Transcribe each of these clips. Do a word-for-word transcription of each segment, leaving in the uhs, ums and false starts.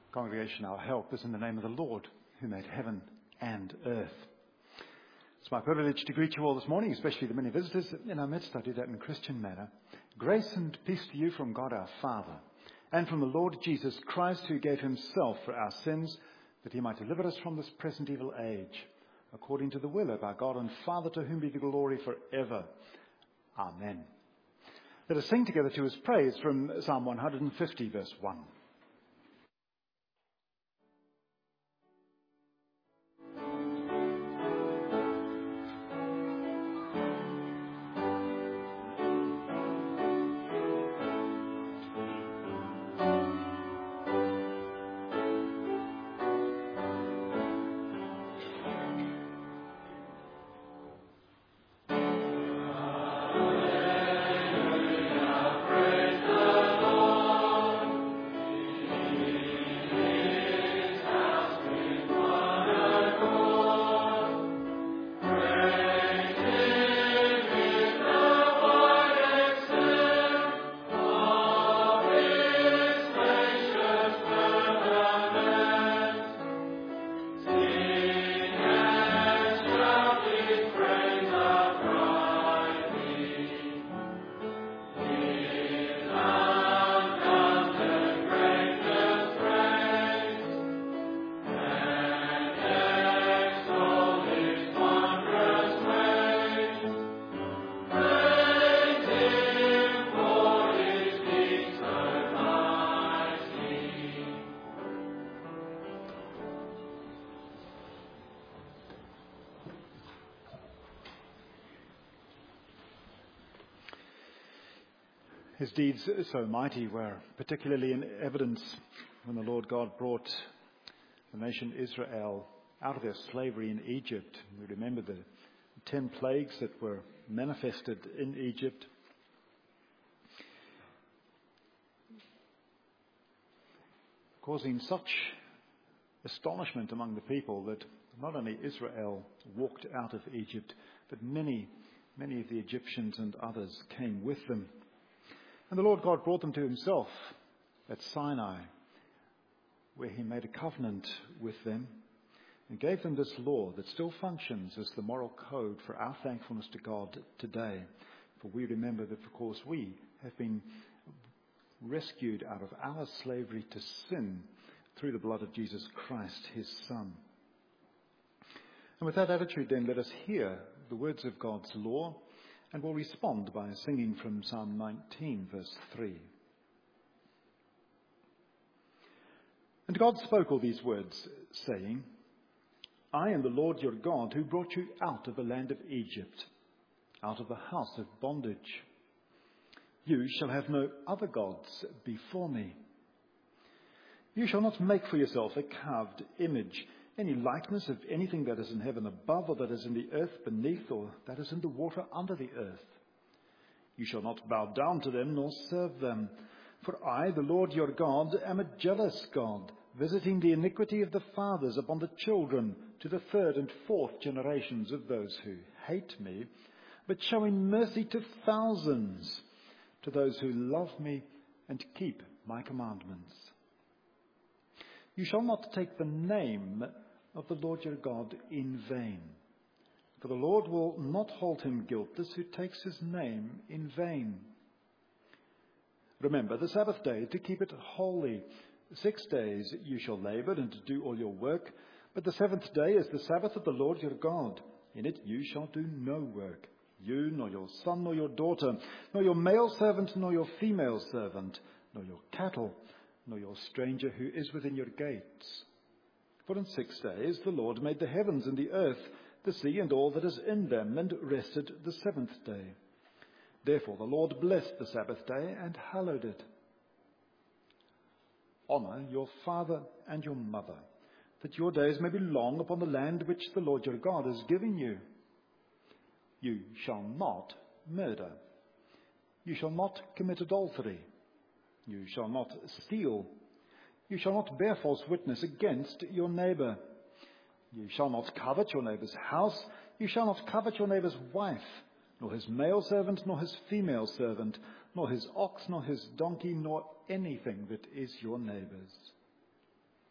Congregation, our help is in the name of the Lord, who made heaven and earth. It's my privilege to greet you all this morning, especially the many visitors in our midst. I do that in a Christian manner. Grace and peace to you from God our Father, and from the Lord Jesus Christ, who gave himself for our sins, that he might deliver us from this present evil age, according to the will of our God and Father, to whom be the glory forever. Amen. Let us sing together to his praise from Psalm one hundred fifty, verse one. His deeds so mighty were particularly in evidence when the Lord God brought the nation Israel out of their slavery in Egypt. We remember the ten plagues that were manifested in Egypt. Causing such astonishment among the people that not only Israel walked out of Egypt, but many, many of the Egyptians and others came with them. And the Lord God brought them to himself at Sinai, where he made a covenant with them and gave them this law that still functions as the moral code for our thankfulness to God today. For we remember that, of course, we have been rescued out of our slavery to sin through the blood of Jesus Christ, his Son. And with that attitude, then, let us hear the words of God's law, and we'll respond by singing from Psalm nineteen, verse three. And God spoke all these words, saying, I am the Lord your God, who brought you out of the land of Egypt, out of the house of bondage. You shall have no other gods before me. You shall not make for yourself a carved image, any likeness of anything that is in heaven above, or that is in the earth beneath, or that is in the water under the earth. You shall not bow down to them, nor serve them. For I, the Lord your God, am a jealous God, visiting the iniquity of the fathers upon the children, to the third and fourth generations of those who hate me, but showing mercy to thousands, to those who love me and keep my commandments. You shall not take the name of the Lord your God in vain, for the Lord will not hold him guiltless who takes his name in vain. Remember the Sabbath day to keep it holy. Six days you shall labor and do all your work, but the seventh day is the Sabbath of the Lord your God. In it you shall do no work, you, nor your son, nor your daughter, nor your male servant, nor your female servant, nor your cattle, nor your stranger who is within your gates. For in six days the Lord made the heavens and the earth, the sea and all that is in them, and rested the seventh day. Therefore the Lord blessed the Sabbath day and hallowed it. Honor your father and your mother, that your days may be long upon the land which the Lord your God is giving you. You shall not murder. You shall not commit adultery. You shall not steal. You shall not bear false witness against your neighbor. You shall not covet your neighbor's house. You shall not covet your neighbor's wife, nor his male servant, nor his female servant, nor his ox, nor his donkey, nor anything that is your neighbor's.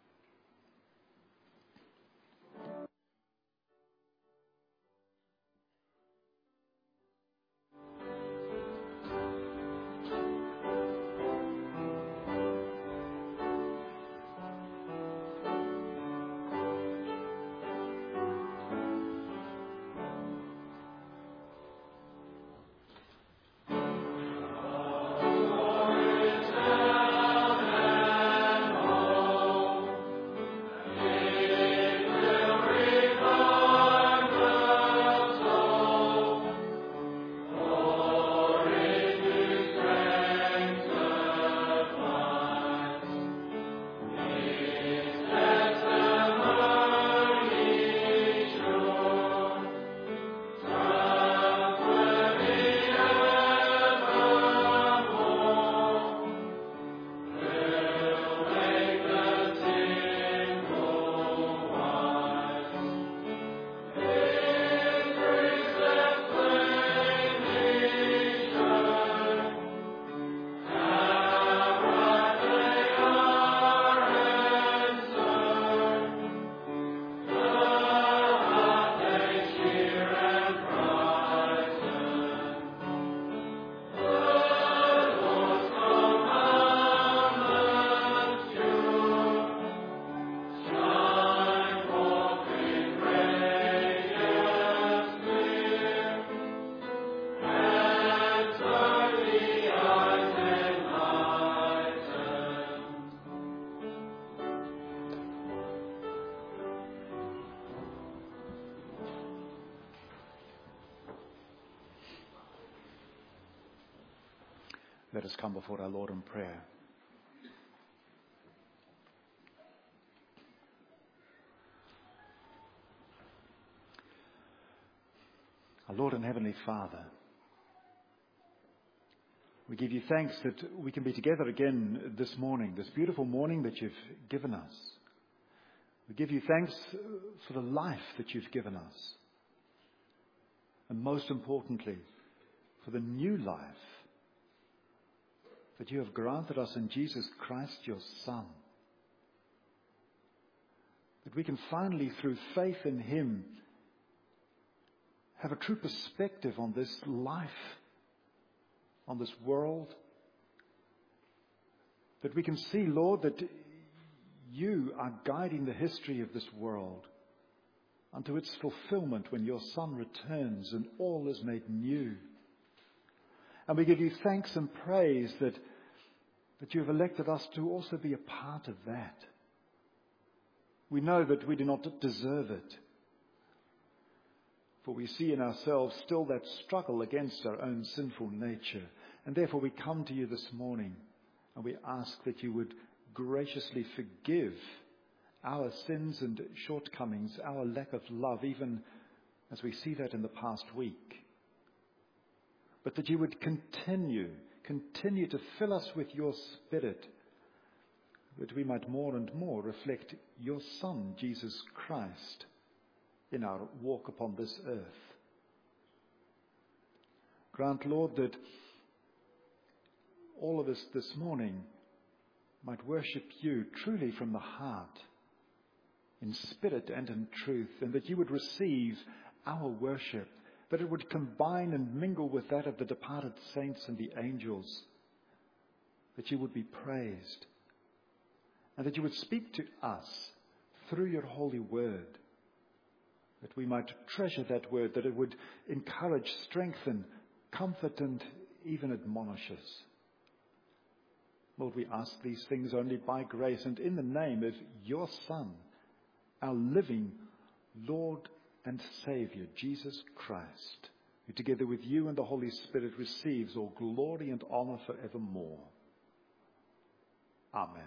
Let us come before our Lord in prayer. Our Lord and Heavenly Father, we give you thanks that we can be together again this morning, this beautiful morning that you've given us. We give you thanks for the life that you've given us. And most importantly, for the new life that you have granted us in Jesus Christ, your Son. That we can finally, through faith in him, have a true perspective on this life, on this world. That we can see, Lord, that you are guiding the history of this world unto its fulfillment when your Son returns and all is made new. And we give you thanks and praise that, that you have elected us to also be a part of that. We know that we do not deserve it, for we see in ourselves still that struggle against our own sinful nature. And therefore we come to you this morning and we ask that you would graciously forgive our sins and shortcomings, our lack of love, even as we see that in the past week. But that you would continue, continue to fill us with your Spirit, that we might more and more reflect your Son, Jesus Christ, in our walk upon this earth. Grant, Lord, that all of us this morning might worship you truly from the heart, in spirit and in truth, and that you would receive our worship, that it would combine and mingle with that of the departed saints and the angels, that you would be praised, and that you would speak to us through your holy word, that we might treasure that word, that it would encourage, strengthen, comfort, and even admonish us. Lord, we ask these things only by grace and in the name of your Son, our living Lord and Saviour, Jesus Christ, who together with you and the Holy Spirit receives all glory and honour forevermore. Amen.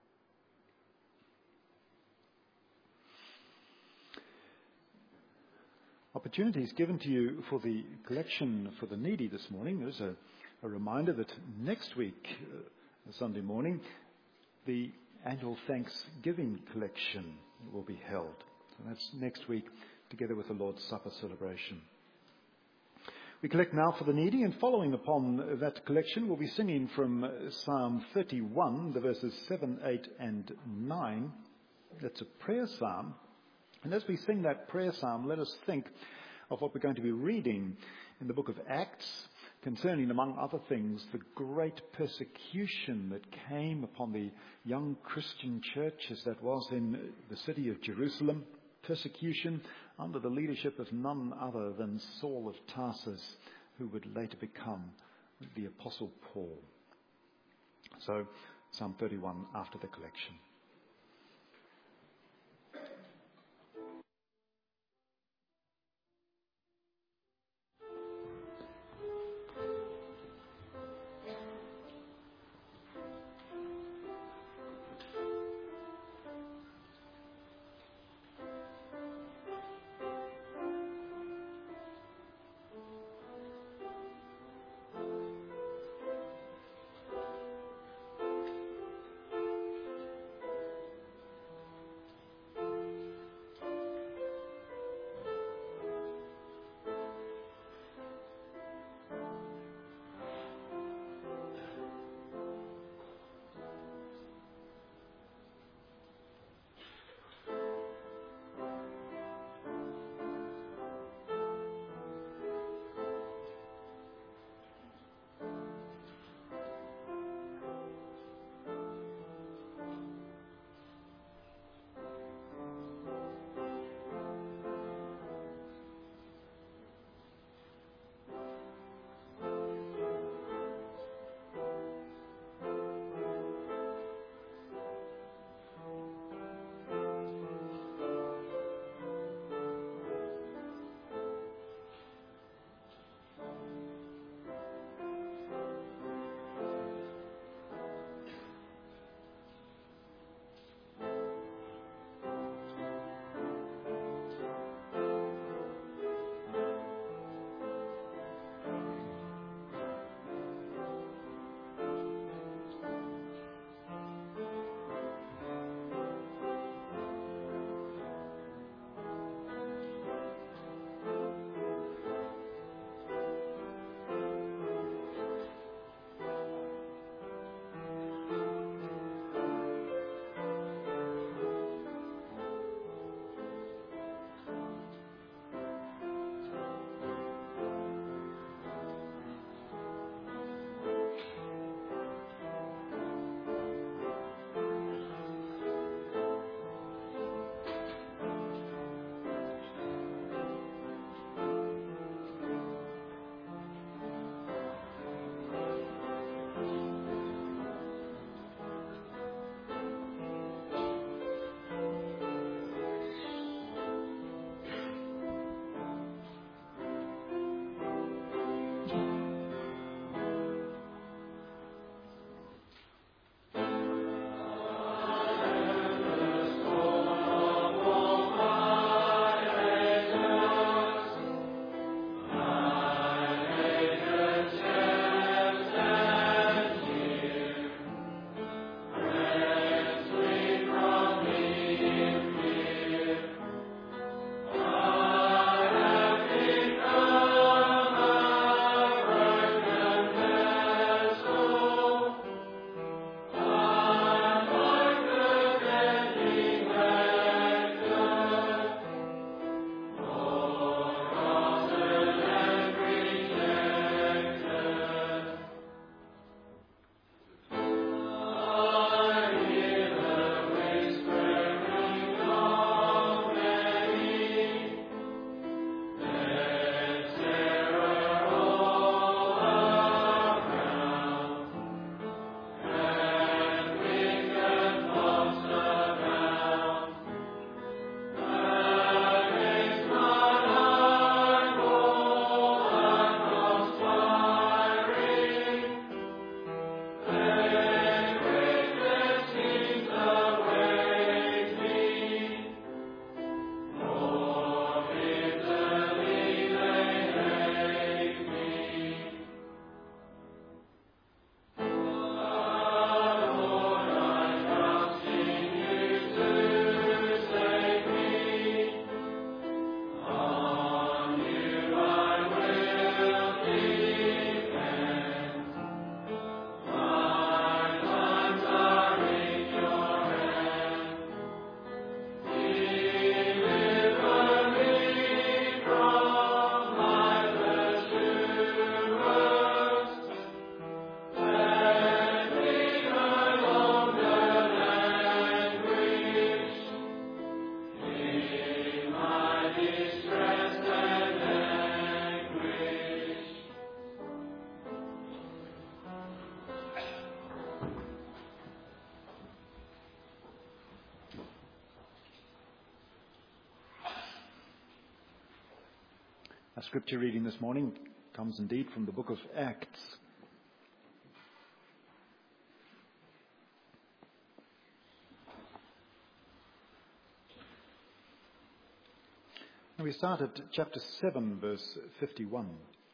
Opportunities given to you for the collection for the needy this morning. There's a, a reminder that next week, uh, Sunday morning, the annual Thanksgiving collection will be held. So that's next week, together with the Lord's Supper celebration. We collect now for the needy, and following upon that collection, we'll be singing from Psalm thirty-one, the verses seven, eight, and nine. That's a prayer psalm. And as we sing that prayer psalm, let us think of what we're going to be reading in the book of Acts, concerning, among other things, the great persecution that came upon the young Christian church as that was in the city of Jerusalem. Persecution under the leadership of none other than Saul of Tarsus, who would later become the Apostle Paul. So, Psalm thirty-one after the collection. Our scripture reading this morning comes indeed from the book of Acts. And we start at chapter seven, verse fifty-one.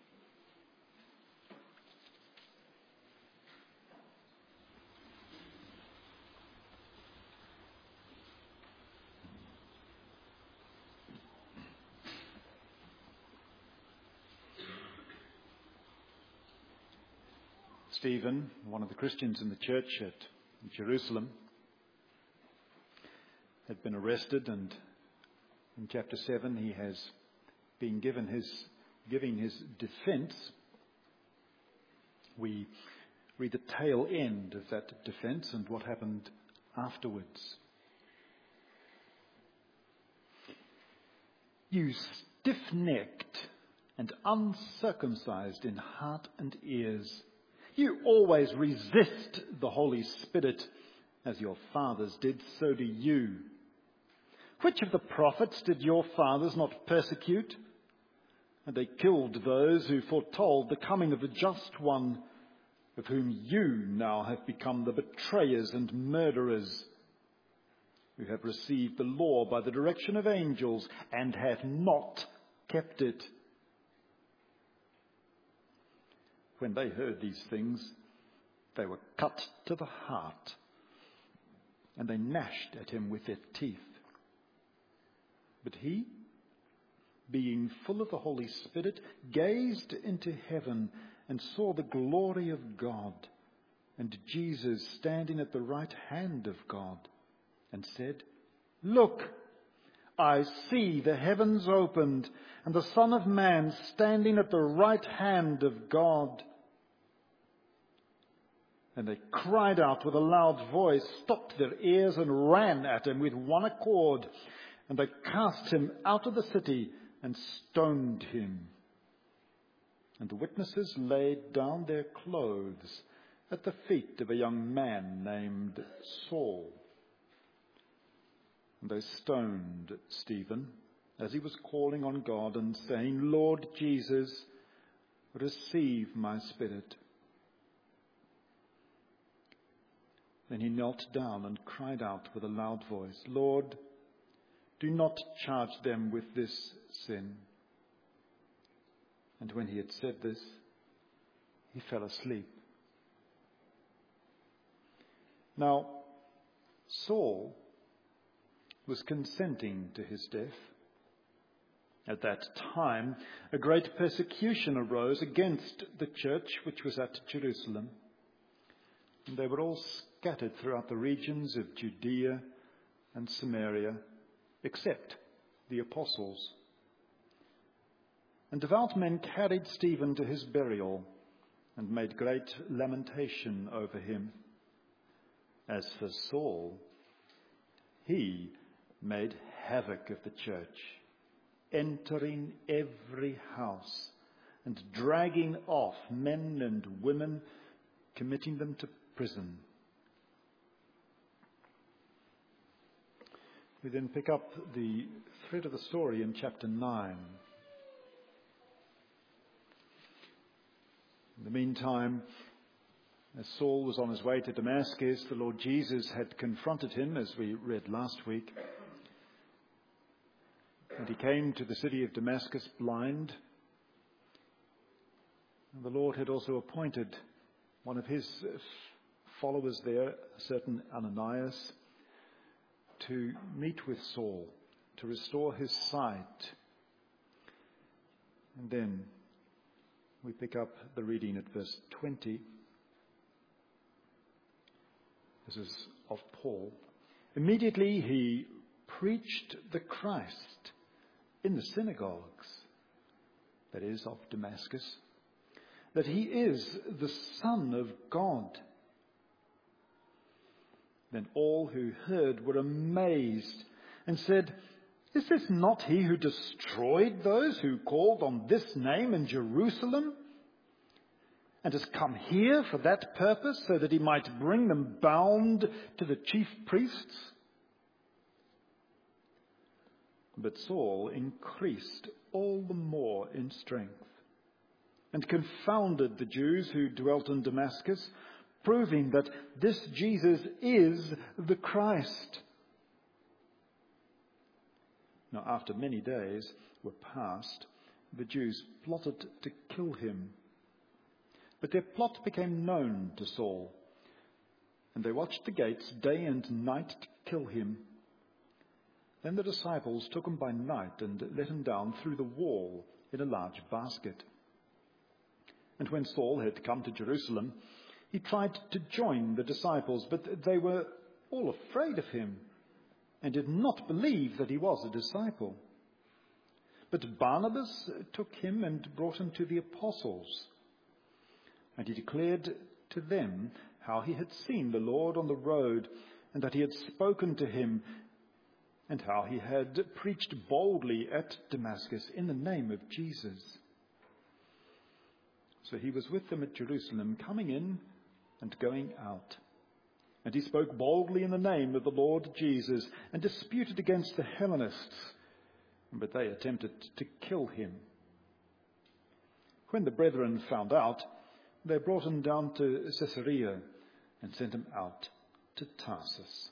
Stephen, one of the Christians in the church at Jerusalem, had been arrested, and in chapter seven he has been given his giving his defense. We read the tail end of that defense and what happened afterwards. You stiff-necked and uncircumcised in heart and ears, you always resist the Holy Spirit, as your fathers did, so do you. Which of the prophets did your fathers not persecute? And they killed those who foretold the coming of the Just One, of whom you now have become the betrayers and murderers, who have received the law by the direction of angels and have not kept it. When they heard these things, they were cut to the heart, and they gnashed at him with their teeth. But he, being full of the Holy Spirit, gazed into heaven and saw the glory of God, and Jesus standing at the right hand of God, and said, Look, I see the heavens opened, and the Son of Man standing at the right hand of God. And they cried out with a loud voice, stopped their ears, and ran at him with one accord. And they cast him out of the city and stoned him. And the witnesses laid down their clothes at the feet of a young man named Saul. And they stoned Stephen as he was calling on God and saying, Lord Jesus, receive my spirit. Then he knelt down and cried out with a loud voice, Lord, do not charge them with this sin. And when he had said this, he fell asleep. Now, Saul was consenting to his death. At that time, a great persecution arose against the church which was at Jerusalem. And they were all scattered throughout the regions of Judea and Samaria, except the apostles. And devout men carried Stephen to his burial and made great lamentation over him. As for Saul, he made havoc of the church, entering every house and dragging off men and women, committing them to prison. We then pick up the thread of the story in chapter nine. In the meantime, as Saul was on his way to Damascus, the Lord Jesus had confronted him, as we read last week. And he came to the city of Damascus blind. And the Lord had also appointed one of his followers there, a certain Ananias, to meet with Saul, to restore his sight. And then we pick up the reading at verse twenty. This is of Paul. Immediately he preached the Christ in the synagogues, that is, of Damascus, that he is the Son of God. Then all who heard were amazed and said, Is this not he who destroyed those who called on this name in Jerusalem, and has come here for that purpose, so that he might bring them bound to the chief priests? But Saul increased all the more in strength and confounded the Jews who dwelt in Damascus, proving that this Jesus is the Christ. Now, after many days were passed, the Jews plotted to kill him. But their plot became known to Saul, and they watched the gates day and night to kill him. Then the disciples took him by night and let him down through the wall in a large basket. And when Saul had come to Jerusalem, he tried to join the disciples, but they were all afraid of him and did not believe that he was a disciple. But Barnabas took him and brought him to the apostles. And he declared to them how he had seen the Lord on the road, and that he had spoken to him, and how he had preached boldly at Damascus in the name of Jesus. So he was with them at Jerusalem, coming in and going out. And he spoke boldly in the name of the Lord Jesus, and disputed against the Hellenists, but they attempted to kill him. When the brethren found out, they brought him down to Caesarea and sent him out to Tarsus.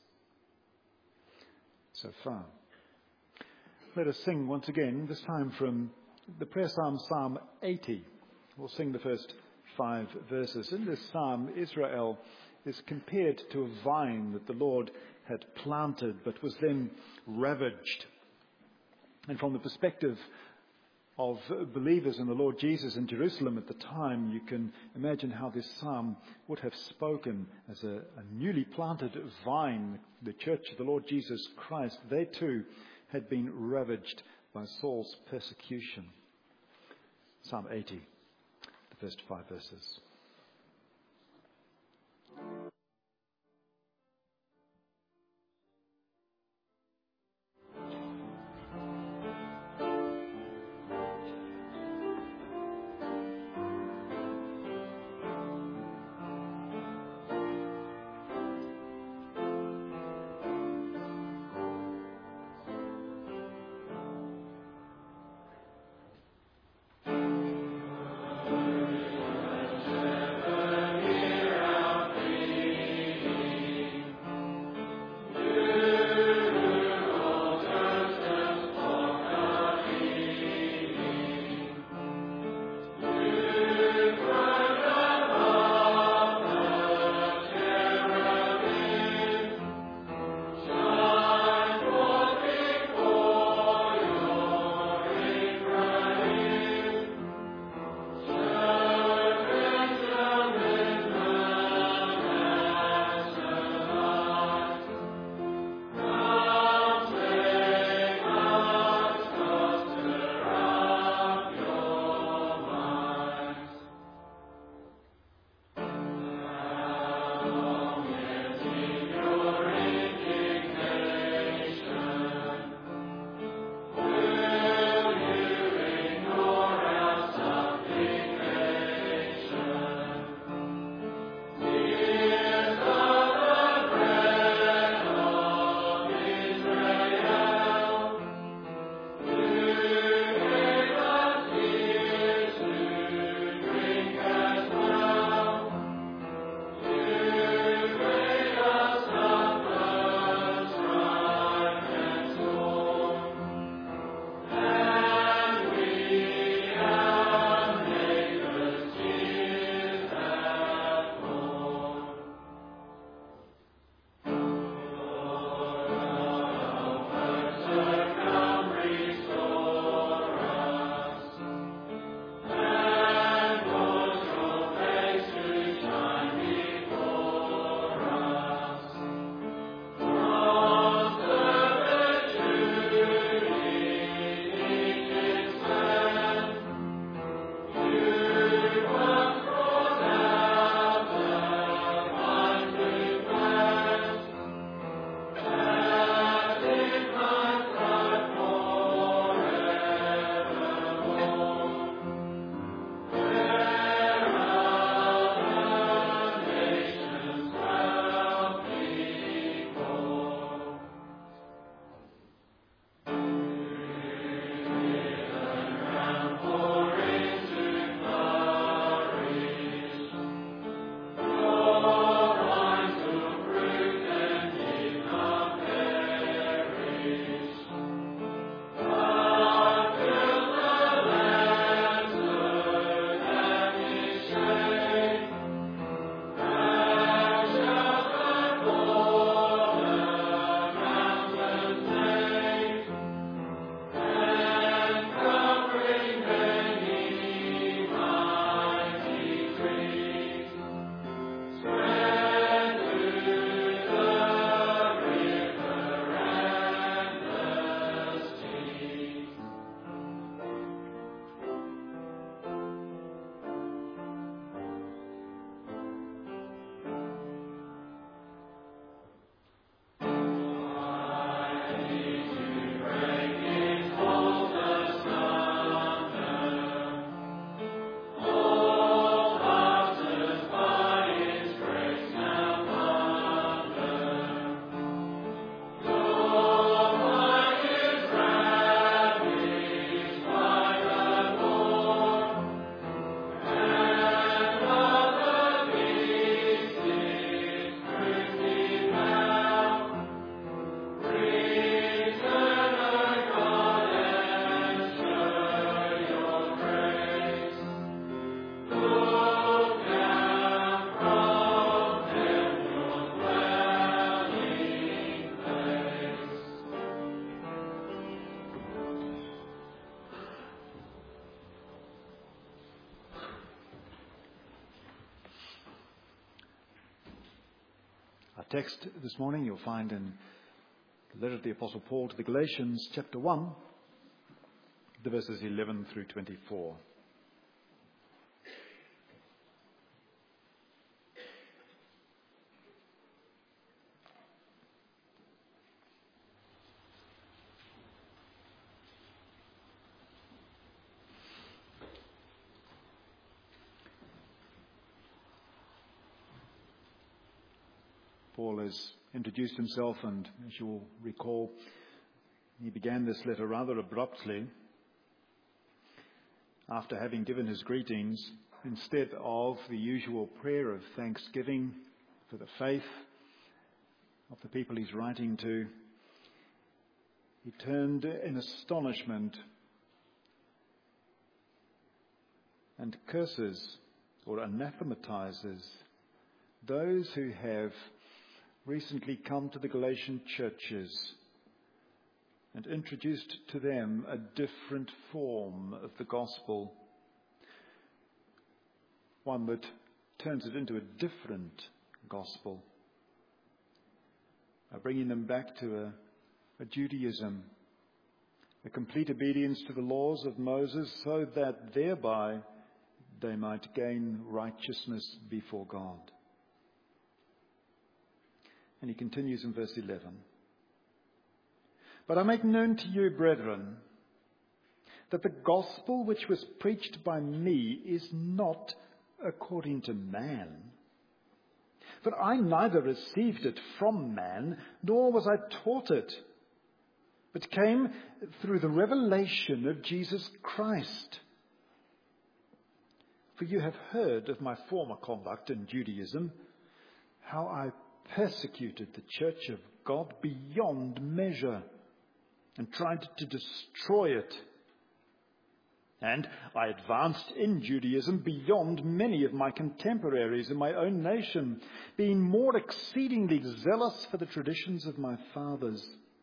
So far. Let us sing once again, this time from the prayer psalm, Psalm eighty. We'll sing the first five verses. In this psalm, Israel is compared to a vine that the Lord had planted but was then ravaged. And from the perspective of believers in the Lord Jesus in Jerusalem at the time, you can imagine how this psalm would have spoken as a, a newly planted vine. The church of the Lord Jesus Christ, they too had been ravaged by Saul's persecution. Psalm eighty, the first five verses. Amen. text this morning you'll find in the letter of the Apostle Paul to the Galatians, chapter one, the verses eleven through twenty-four. Paul has introduced himself, and as you'll recall, he began this letter rather abruptly. After having given his greetings, instead of the usual prayer of thanksgiving for the faith of the people he's writing to, he turned in astonishment and curses or anathematizes those who have recently come to the Galatian churches and introduced to them a different form of the gospel, one that turns it into a different gospel, by bringing them back to a, a Judaism, a complete obedience to the laws of Moses, so that thereby they might gain righteousness before God. And he continues in verse eleven. But I make known to you, brethren, that the gospel which was preached by me is not according to man. For I neither received it from man, nor was I taught it, but came through the revelation of Jesus Christ. For you have heard of my former conduct in Judaism, how I persecuted the church of God beyond measure and tried to destroy it. And I advanced in Judaism beyond many of my contemporaries in my own nation, being more exceedingly zealous for the traditions of my fathers.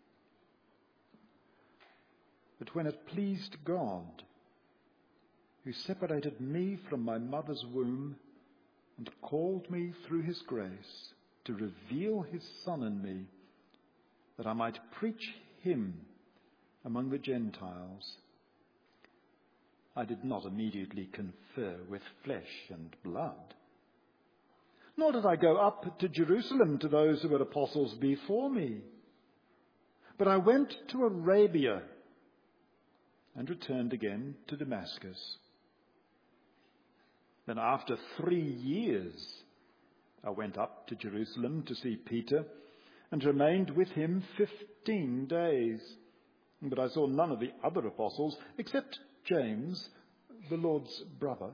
But when it pleased God, who separated me from my mother's womb and called me through his grace to reveal his Son in me, that I might preach him among the Gentiles, I did not immediately confer with flesh and blood. Nor did I go up to Jerusalem to those who were apostles before me, but I went to Arabia and returned again to Damascus. Then after three years, I went up to Jerusalem to see Peter and remained with him fifteen days. But I saw none of the other apostles except James, the Lord's brother.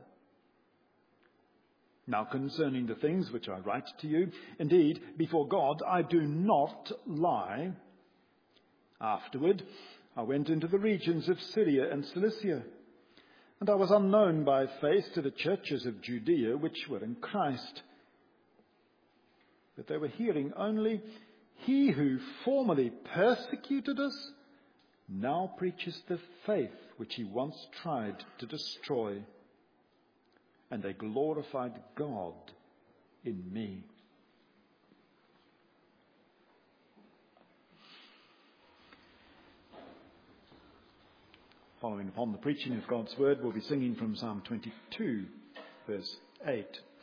Now concerning the things which I write to you, indeed, before God, I do not lie. Afterward, I went into the regions of Syria and Cilicia, and I was unknown by face to the churches of Judea which were in Christ. But they were hearing only, he who formerly persecuted us now preaches the faith which he once tried to destroy. And they glorified God in me. Following upon the preaching of God's word, we'll be singing from Psalm twenty-two, verse eight.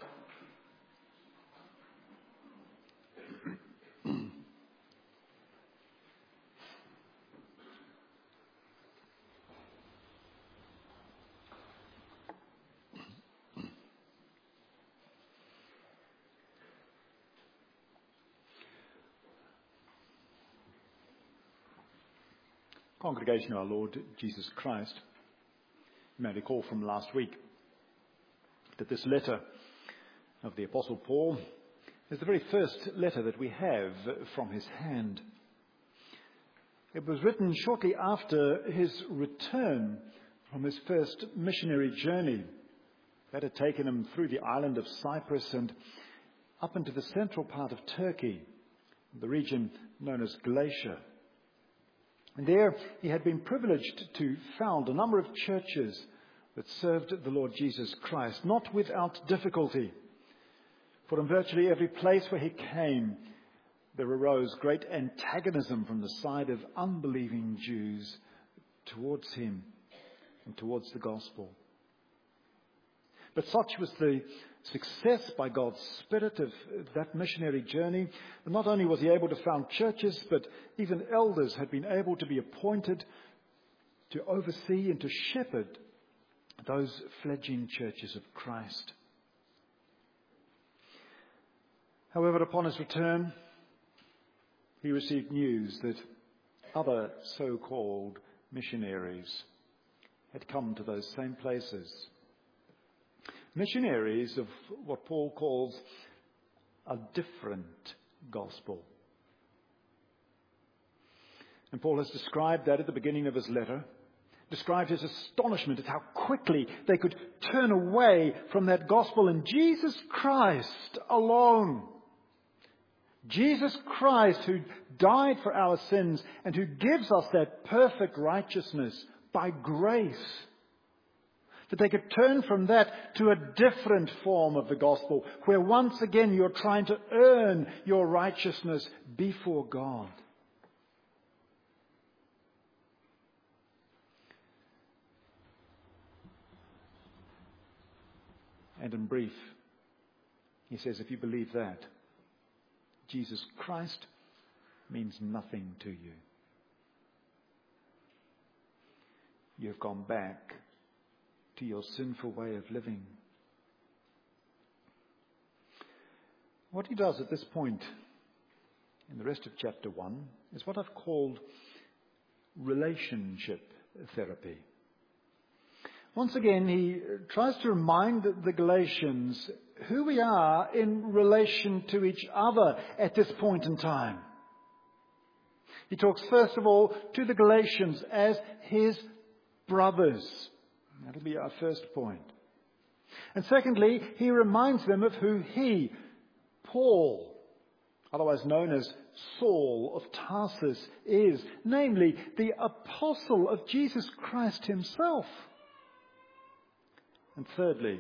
Congregation of our Lord Jesus Christ, you may recall from last week that this letter of the Apostle Paul is the very first letter that we have from his hand. It was written shortly after his return from his first missionary journey that had taken him through the island of Cyprus and up into the central part of Turkey, the region known as Galatia. And there he had been privileged to found a number of churches that served the Lord Jesus Christ, not without difficulty. For in virtually every place where he came, there arose great antagonism from the side of unbelieving Jews towards him and towards the gospel. But such was the success by God's Spirit of that missionary journey, that not only was he able to found churches, but even elders had been able to be appointed to oversee and to shepherd those fledgling churches of Christ. However, upon his return, he received news that other so-called missionaries had come to those same places. Missionaries of what Paul calls a different gospel. And Paul has described that at the beginning of his letter, described his astonishment at how quickly they could turn away from that gospel in Jesus Christ alone. Jesus Christ, who died for our sins and who gives us that perfect righteousness by grace. That they could turn from that to a different form of the gospel, where once again you're trying to earn your righteousness before God. And in brief, he says, if you believe that, Jesus Christ means nothing to you. You have gone back to your sinful way of living. What he does at this point in the rest of chapter one is what I've called relationship therapy. Once again, he tries to remind the Galatians who we are in relation to each other at this point in time. He talks first of all to the Galatians as his brothers. That'll be our first point. And secondly, he reminds them of who he, Paul, otherwise known as Saul of Tarsus, is, namely the apostle of Jesus Christ himself. And thirdly,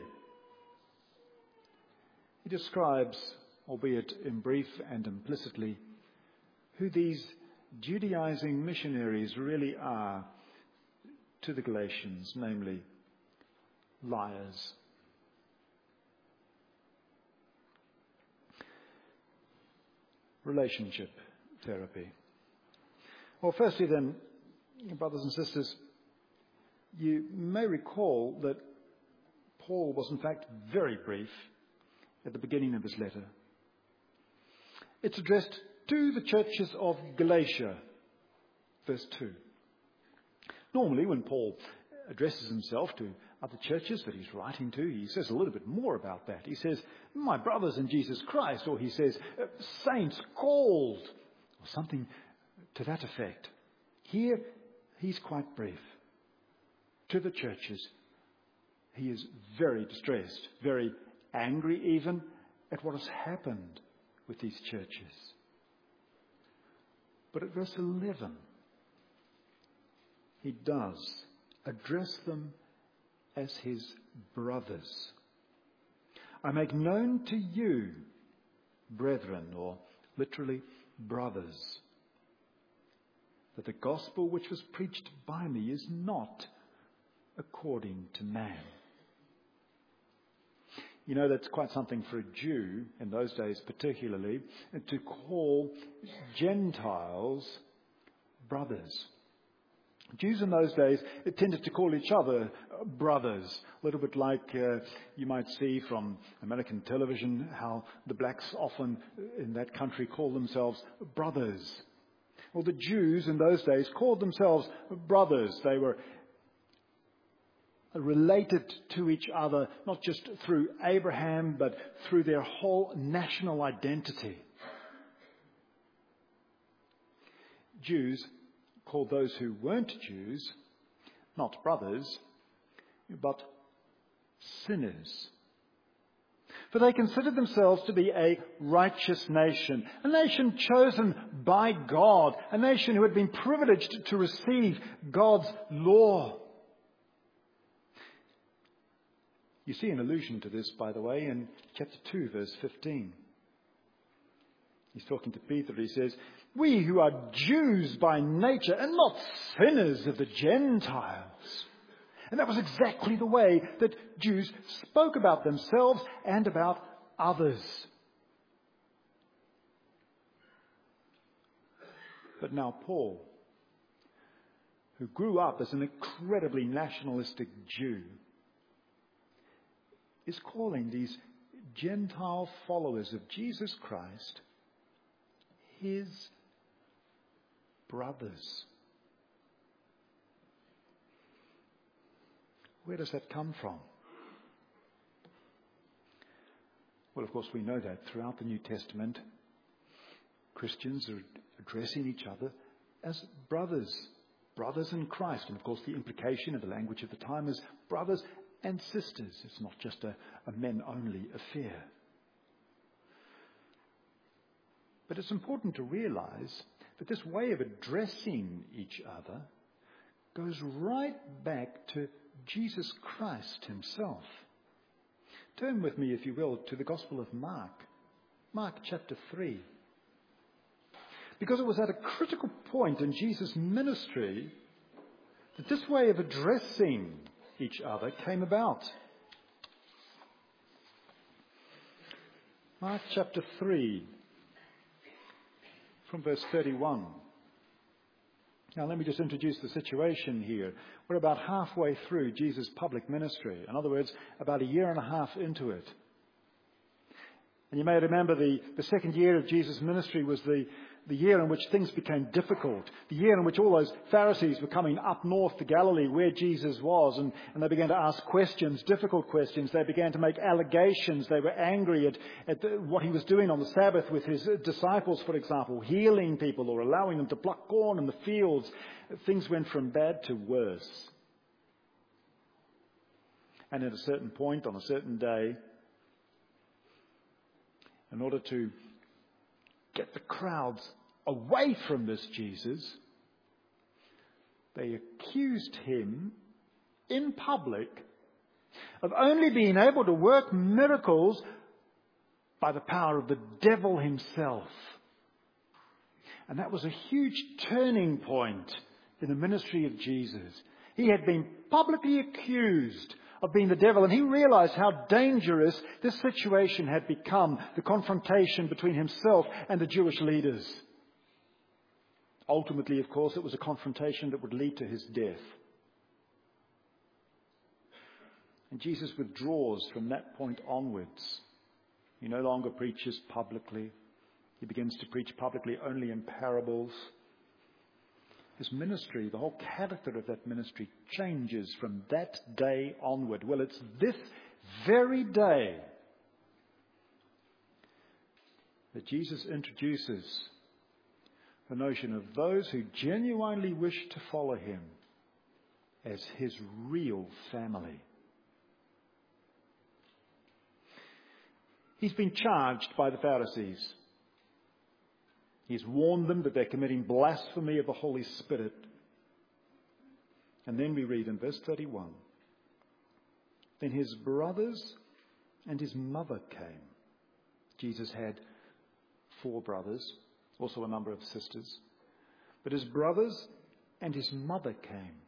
he describes, albeit in brief and implicitly, who these Judaizing missionaries really are to the Galatians, namely liars. Relationship therapy. Well, firstly then, brothers and sisters, you may recall that Paul was in fact very brief at the beginning of his letter. It's addressed to the churches of Galatia, verse two. Normally, when Paul addresses himself to other churches that he's writing to, he says a little bit more about that. He says, my brothers in Jesus Christ, or he says, saints called, or something to that effect. Here, he's quite brief. To the churches, he is very distressed, very angry even at what has happened with these churches. But at verse eleven, he does address them as his brothers. I make known to you, brethren, or literally brothers, that the gospel which was preached by me is not according to man. You know, that's quite something for a Jew, in those days particularly, to call Gentiles brothers. Jews in those days tended to call each other brothers, a little bit like uh, you might see from American television, how the blacks often in that country call themselves brothers. Well, the Jews in those days called themselves brothers. They were related to each other, not just through Abraham, but through their whole national identity. Jews called those who weren't Jews not brothers, but sinners. For they considered themselves to be a righteous nation, a nation chosen by God, a nation who had been privileged to receive God's law. You see an allusion to this, by the way, in chapter two, verse fifteen. He's talking to Peter. He says, we who are Jews by nature and not sinners of the Gentiles. And that was exactly the way that Jews spoke about themselves and about others. But now Paul, who grew up as an incredibly nationalistic Jew, is calling these Gentile followers of Jesus Christ his brothers. Where does that come from? Well, of course, we know that throughout the New Testament, Christians are addressing each other as brothers, brothers in Christ. And of course, the implication of the language of the time is brothers and sisters. It's not just a, a men-only affair. But it's important to realize that this way of addressing each other goes right back to Jesus Christ himself. Turn with me, if you will, to the Gospel of Mark. Mark chapter three. Because it was at a critical point in Jesus' ministry that this way of addressing each other came about. Mark chapter three, from verse thirty-one. Now let me just introduce the situation here. We're about halfway through Jesus' public ministry. In other words, about a year and a half into it. And you may remember the, the second year of Jesus' ministry was the, the year in which things became difficult. The year in which all those Pharisees were coming up north to Galilee where Jesus was. And, and they began to ask questions, difficult questions. They began to make allegations. They were angry at, at the, what he was doing on the Sabbath with his disciples, for example, healing people or allowing them to pluck corn in the fields. Things went from bad to worse. And at a certain point, on a certain day, in order to get the crowds away from this Jesus, they accused him in public of only being able to work miracles by the power of the devil himself. And that was a huge turning point in the ministry of Jesus. He had been publicly accused of being the devil, and he realized how dangerous this situation had become, the confrontation between himself and the Jewish leaders. Ultimately, of course, it was a confrontation that would lead to his death. And Jesus withdraws from that point onwards. He no longer preaches publicly. He begins to preach publicly only in parables. His ministry, the whole character of that ministry changes from that day onward. Well, it's this very day that Jesus introduces the notion of those who genuinely wish to follow him as his real family. He's been charged by the Pharisees. He's warned them that they're committing blasphemy of the Holy Spirit. And then we read in verse thirty-one, then his brothers and his mother came. Jesus had four brothers, also a number of sisters. But his brothers and his mother came.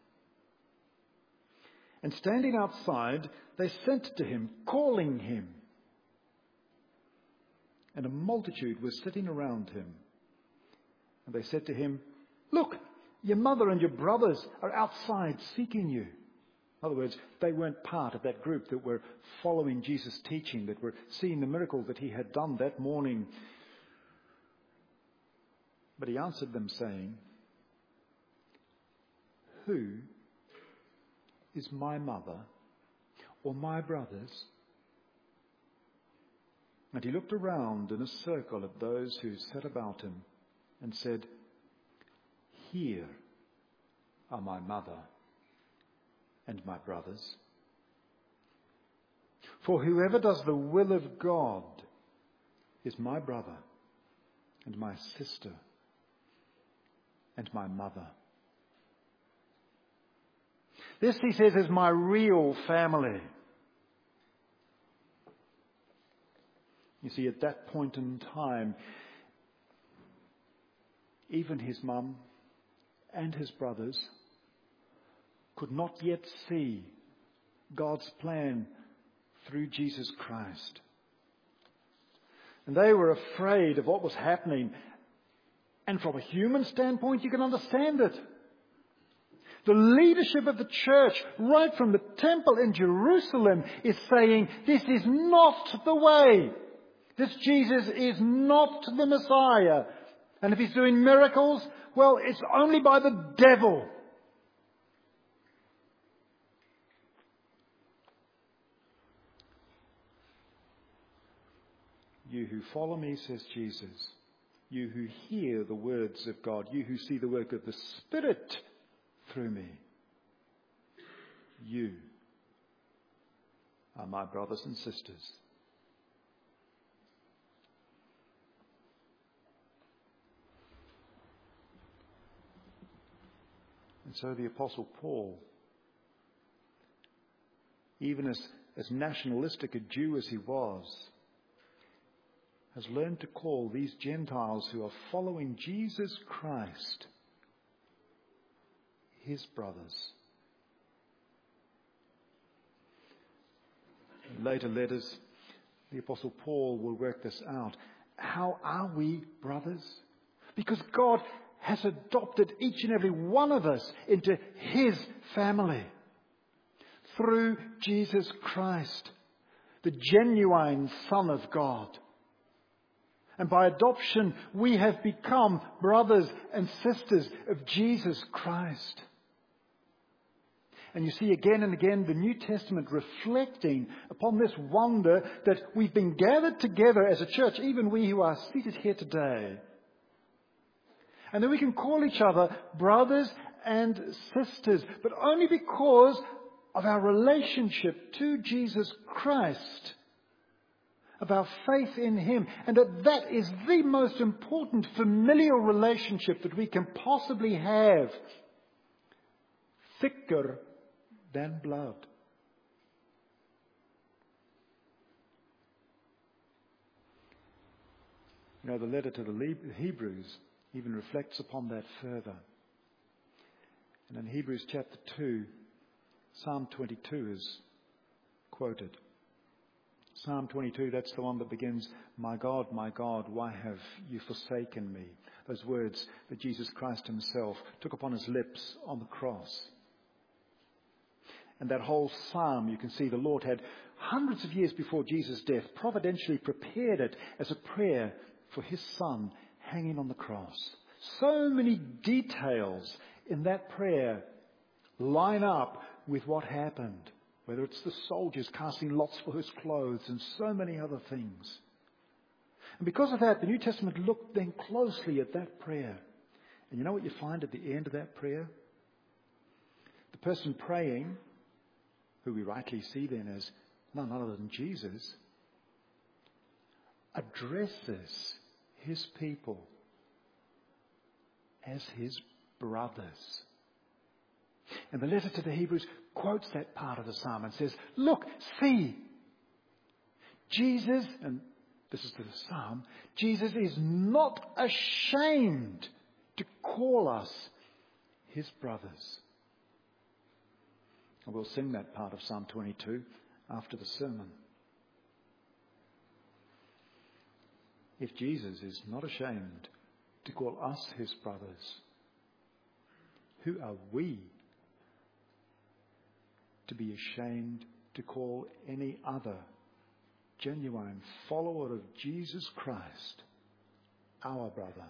And standing outside, they sent to him, calling him. And a multitude was sitting around him. And they said to him, look, your mother and your brothers are outside seeking you. In other words, they weren't part of that group that were following Jesus' teaching, that were seeing the miracle that he had done that morning. But he answered them saying, who is my mother or my brothers? And he looked around in a circle at those who sat about him and said, here are my mother and my brothers. For whoever does the will of God is my brother and my sister and my mother. This, he says, is my real family. You see, at that point in time, even his mum and his brothers could not yet see God's plan through Jesus Christ. And they were afraid of what was happening. And from a human standpoint, you can understand it. The leadership of the church, right from the temple in Jerusalem, is saying, this is not the way. This Jesus is not the Messiah. And if he's doing miracles, well, it's only by the devil. You who follow me, says Jesus, you who hear the words of God, you who see the work of the Spirit through me, you are my brothers and sisters. And so the Apostle Paul, even as, as nationalistic a Jew as he was, has learned to call these Gentiles who are following Jesus Christ his brothers. In later letters, the Apostle Paul will work this out. How are we brothers? Because God has adopted each and every one of us into his family through Jesus Christ, the genuine Son of God. And by adoption, we have become brothers and sisters of Jesus Christ. And you see again and again the New Testament reflecting upon this wonder that we've been gathered together as a church, even we who are seated here today. And that we can call each other brothers and sisters, but only because of our relationship to Jesus Christ, of our faith in him, and that that is the most important familial relationship that we can possibly have, thicker than blood. You know, the letter to the Hebrews even reflects upon that further. And in Hebrews chapter two, Psalm twenty-two is quoted. Psalm twenty-two, that's the one that begins, "My God, my God, why have you forsaken me?" Those words that Jesus Christ himself took upon his lips on the cross. And that whole psalm, you can see the Lord had hundreds of years before Jesus' death providentially prepared it as a prayer for his Son hanging on the cross. So many details in that prayer line up with what happened. Whether it's the soldiers casting lots for his clothes and so many other things. And because of that, the New Testament looked then closely at that prayer. And you know what you find at the end of that prayer? The person praying, who we rightly see then as none other than Jesus, addresses his people as his brothers. And the letter to the Hebrews quotes that part of the psalm and says, look, see, Jesus, and this is to the psalm, Jesus is not ashamed to call us his brothers. And we'll sing that part of Psalm twenty-two after the sermon. If Jesus is not ashamed to call us his brothers, who are we to be ashamed to call any other genuine follower of Jesus Christ our brother,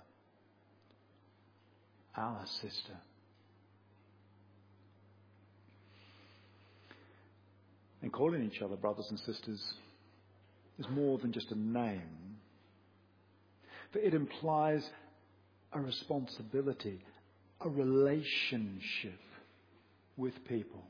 our sister? And calling each other brothers and sisters is more than just a name, but it implies a responsibility, a relationship with people.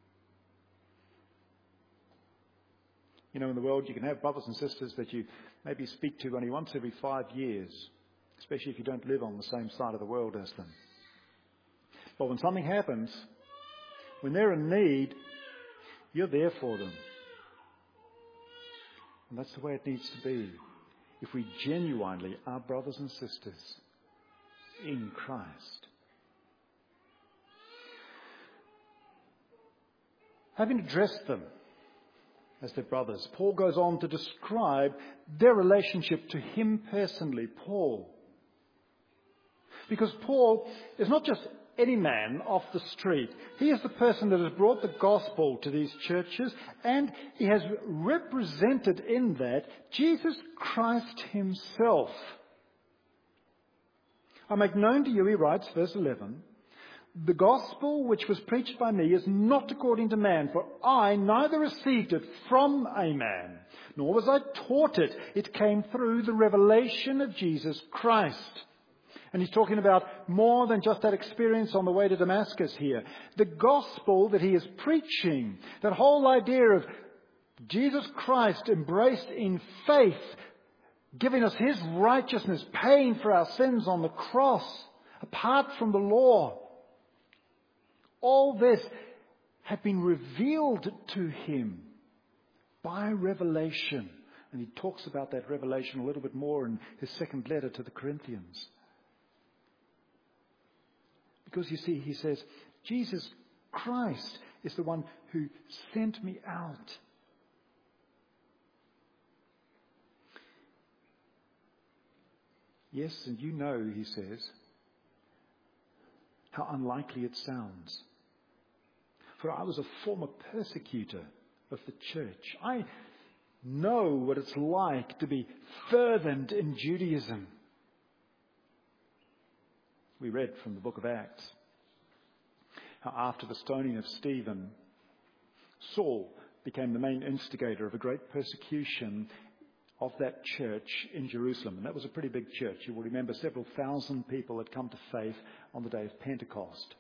You know, in the world you can have brothers and sisters that you maybe speak to only once every five years, especially if you don't live on the same side of the world as them. But when something happens, when they're in need, you're there for them. And that's the way it needs to be if we genuinely are brothers and sisters. in Christ. Having addressed them as their brothers, Paul goes on to describe their relationship to him personally, Paul. Because Paul is not just any man off the street. He is the person that has brought the gospel to these churches, and he has represented in that Jesus Christ himself. I make known to you, he writes, verse eleven, the gospel which was preached by me is not according to man, for I neither received it from a man, nor was I taught it. It came through the revelation of Jesus Christ. And he's talking about more than just that experience on the way to Damascus here. The gospel that he is preaching, that whole idea of Jesus Christ embraced in faith, giving us his righteousness, paying for our sins on the cross, apart from the law. All this had been revealed to him by revelation. And he talks about that revelation a little bit more in his second letter to the Corinthians. Because you see, he says, Jesus Christ is the one who sent me out. Yes, and you know, he says, how unlikely it sounds. For I was a former persecutor of the church. I know what it's like to be fervent in Judaism. We read from the book of Acts how after the stoning of Stephen, Saul became the main instigator of a great persecution of that church in Jerusalem. And that was a pretty big church. You will remember several thousand people had come to faith on the day of Pentecost.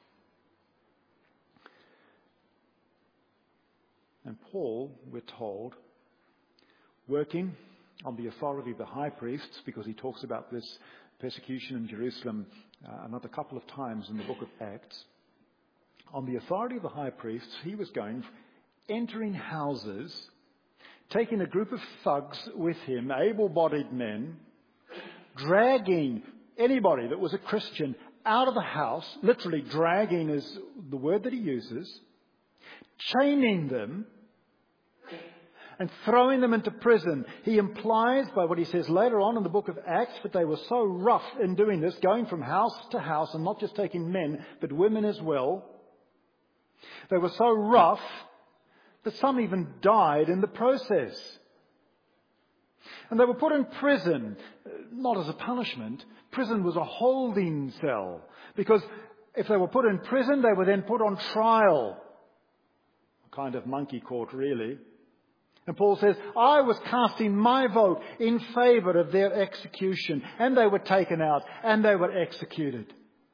And Paul, we're told, working on the authority of the high priests, because he talks about this persecution in Jerusalem uh, another couple of times in the book of Acts. On the authority of the high priests, he was going, entering houses, taking a group of thugs with him, able-bodied men, dragging anybody that was a Christian out of the house, literally dragging is the word that he uses, chaining them, and throwing them into prison. He implies by what he says later on in the book of Acts that they were so rough in doing this, going from house to house and not just taking men, but women as well. They were so rough that some even died in the process. And they were put in prison, not as a punishment. Prison was a holding cell, because if they were put in prison, they were then put on trial. A kind of monkey court, really. And Paul says, I was casting my vote in favour of their execution. And they were taken out and they were executed.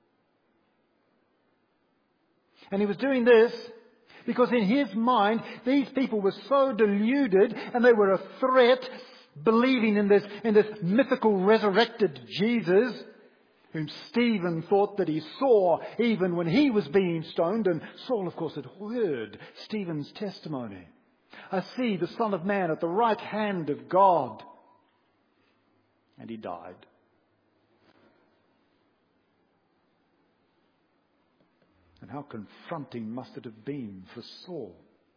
And he was doing this because in his mind, these people were so deluded and they were a threat, believing in this, in this mythical resurrected Jesus, whom Stephen thought that he saw even when he was being stoned. And Saul, of course, had heard Stephen's testimony. I see the Son of Man at the right hand of God. And he died. And how confronting must it have been for Saul.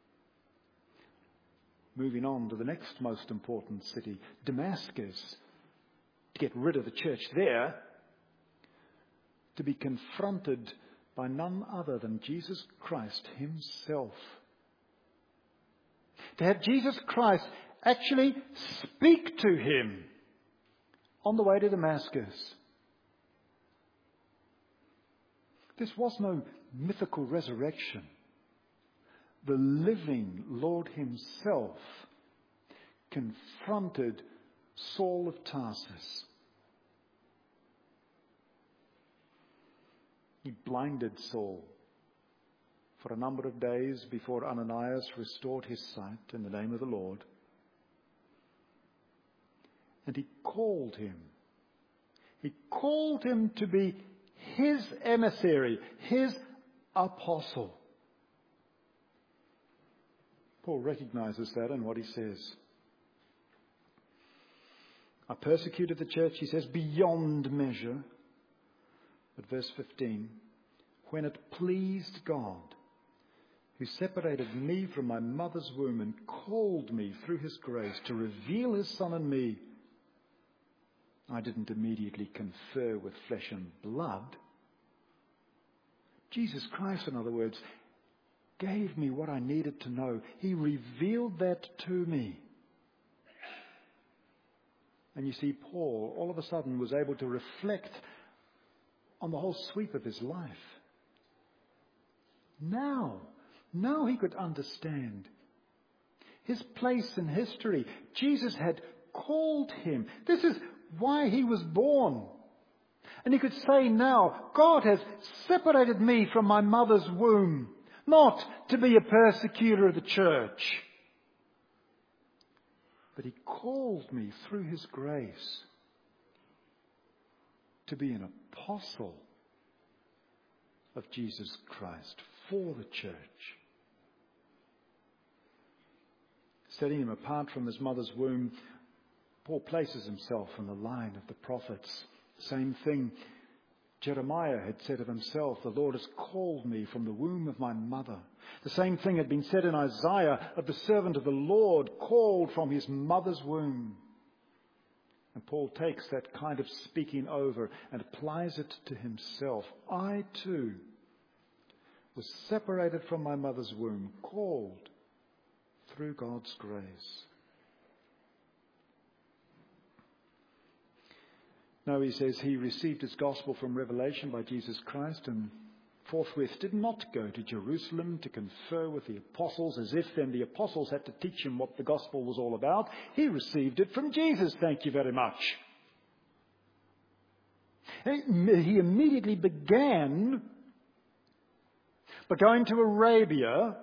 Moving on to the next most important city, Damascus, to get rid of the church there, to be confronted by none other than Jesus Christ himself. To have Jesus Christ actually speak to him on the way to Damascus. This was no mythical resurrection. The living Lord himself confronted Saul of Tarsus. He blinded Saul for a number of days before Ananias restored his sight in the name of the Lord. And he called him. He called him to be his emissary, his apostle. Paul recognizes that in what he says. I persecuted the church, he says, beyond measure, But verse fifteen, when it pleased God, who separated me from my mother's womb and called me through his grace to reveal his Son in me, I didn't immediately confer with flesh and blood. Jesus Christ, in other words, gave me what I needed to know. He revealed that to me. And you see, Paul all of a sudden was able to reflect on the whole sweep of his life. Now, now he could understand his place in history. Jesus had called him. This is why he was born. And he could say now, God has separated me from my mother's womb, not to be a persecutor of the church, but he called me through his grace to be an apostle of Jesus Christ for the church. Setting him apart from his mother's womb, Paul places himself in the line of the prophets. Same thing Jeremiah had said of himself, the Lord has called me from the womb of my mother. The same thing had been said in Isaiah of the servant of the Lord, called from his mother's womb. And Paul takes that kind of speaking over and applies it to himself. I too was separated from my mother's womb, called through God's grace. No, he says he received his gospel from revelation by Jesus Christ and forthwith did not go to Jerusalem to confer with the apostles as if then the apostles had to teach him what the gospel was all about. He received it from Jesus, thank you very much. He immediately began by going to Arabia,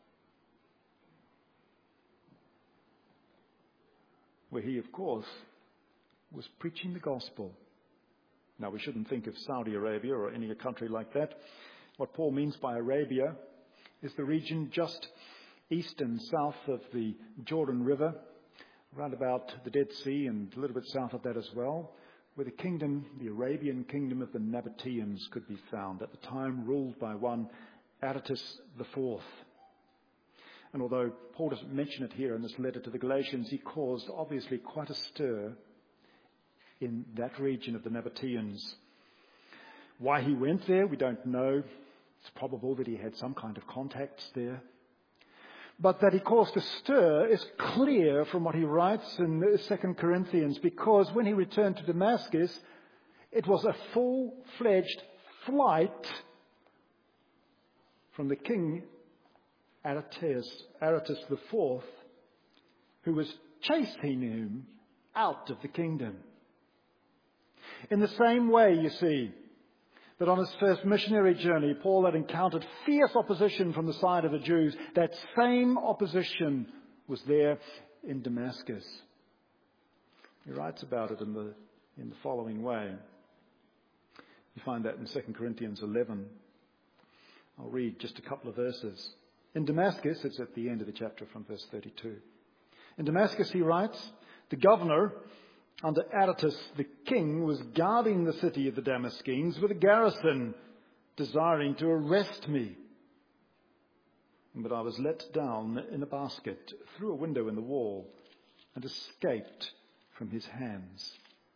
where he, of course, was preaching the gospel. Now, we shouldn't think of Saudi Arabia or any country like that. What Paul means by Arabia is the region just east and south of the Jordan River, around about the Dead Sea and a little bit south of that as well, where the kingdom, the Arabian kingdom of the Nabateans could be found, at the time ruled by one Aretas the Fourth. And although Paul doesn't mention it here in this letter to the Galatians, he caused obviously quite a stir in that region of the Nabateans. Why he went there, we don't know. It's probable that he had some kind of contacts there. But that he caused a stir is clear from what he writes in Second Corinthians, because when he returned to Damascus, it was a full-fledged flight from the king Aretas, Aretas the Fourth, who was chasing him out of the kingdom. In the same way, you see, that on his first missionary journey, Paul had encountered fierce opposition from the side of the Jews. That same opposition was there in Damascus. He writes about it in the, in the following way. You find that in Second Corinthians eleven. I'll read just a couple of verses. In Damascus, it's at the end of the chapter from verse thirty-two. In Damascus, he writes, the governor under Aretas the king was guarding the city of the Damascenes with a garrison, desiring to arrest me. But I was let down in a basket through a window in the wall and escaped from his hands.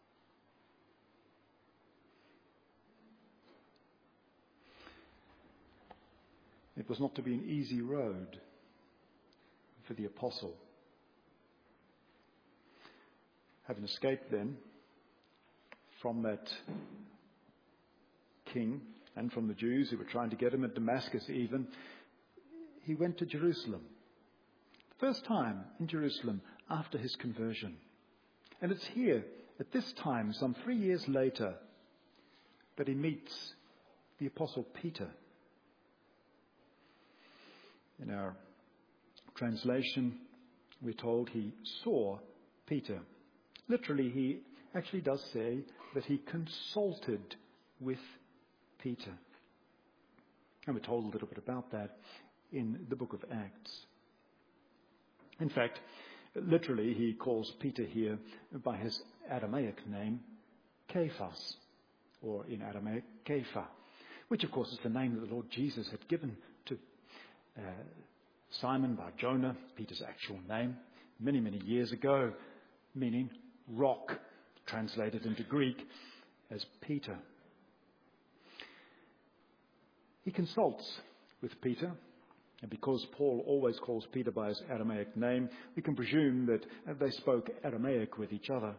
It was not to be an easy road for the apostle. Having escaped then from that king and from the Jews who were trying to get him at Damascus even, he went to Jerusalem. First time in Jerusalem after his conversion. And it's here, at this time, some three years later, that he meets the Apostle Peter. In our translation, we're told he saw Peter. Literally, he actually does say that he consulted with Peter. And we're told a little bit about that in the book of Acts. In fact, literally, he calls Peter here by his Aramaic name, Cephas, or in Aramaic, Kepha, which of course is the name that the Lord Jesus had given to uh, Simon by Jonah, Peter's actual name, many, many years ago, meaning rock, translated into Greek as Peter. He consults with Peter, and because Paul always calls Peter by his Aramaic name, we can presume that they spoke Aramaic with each other.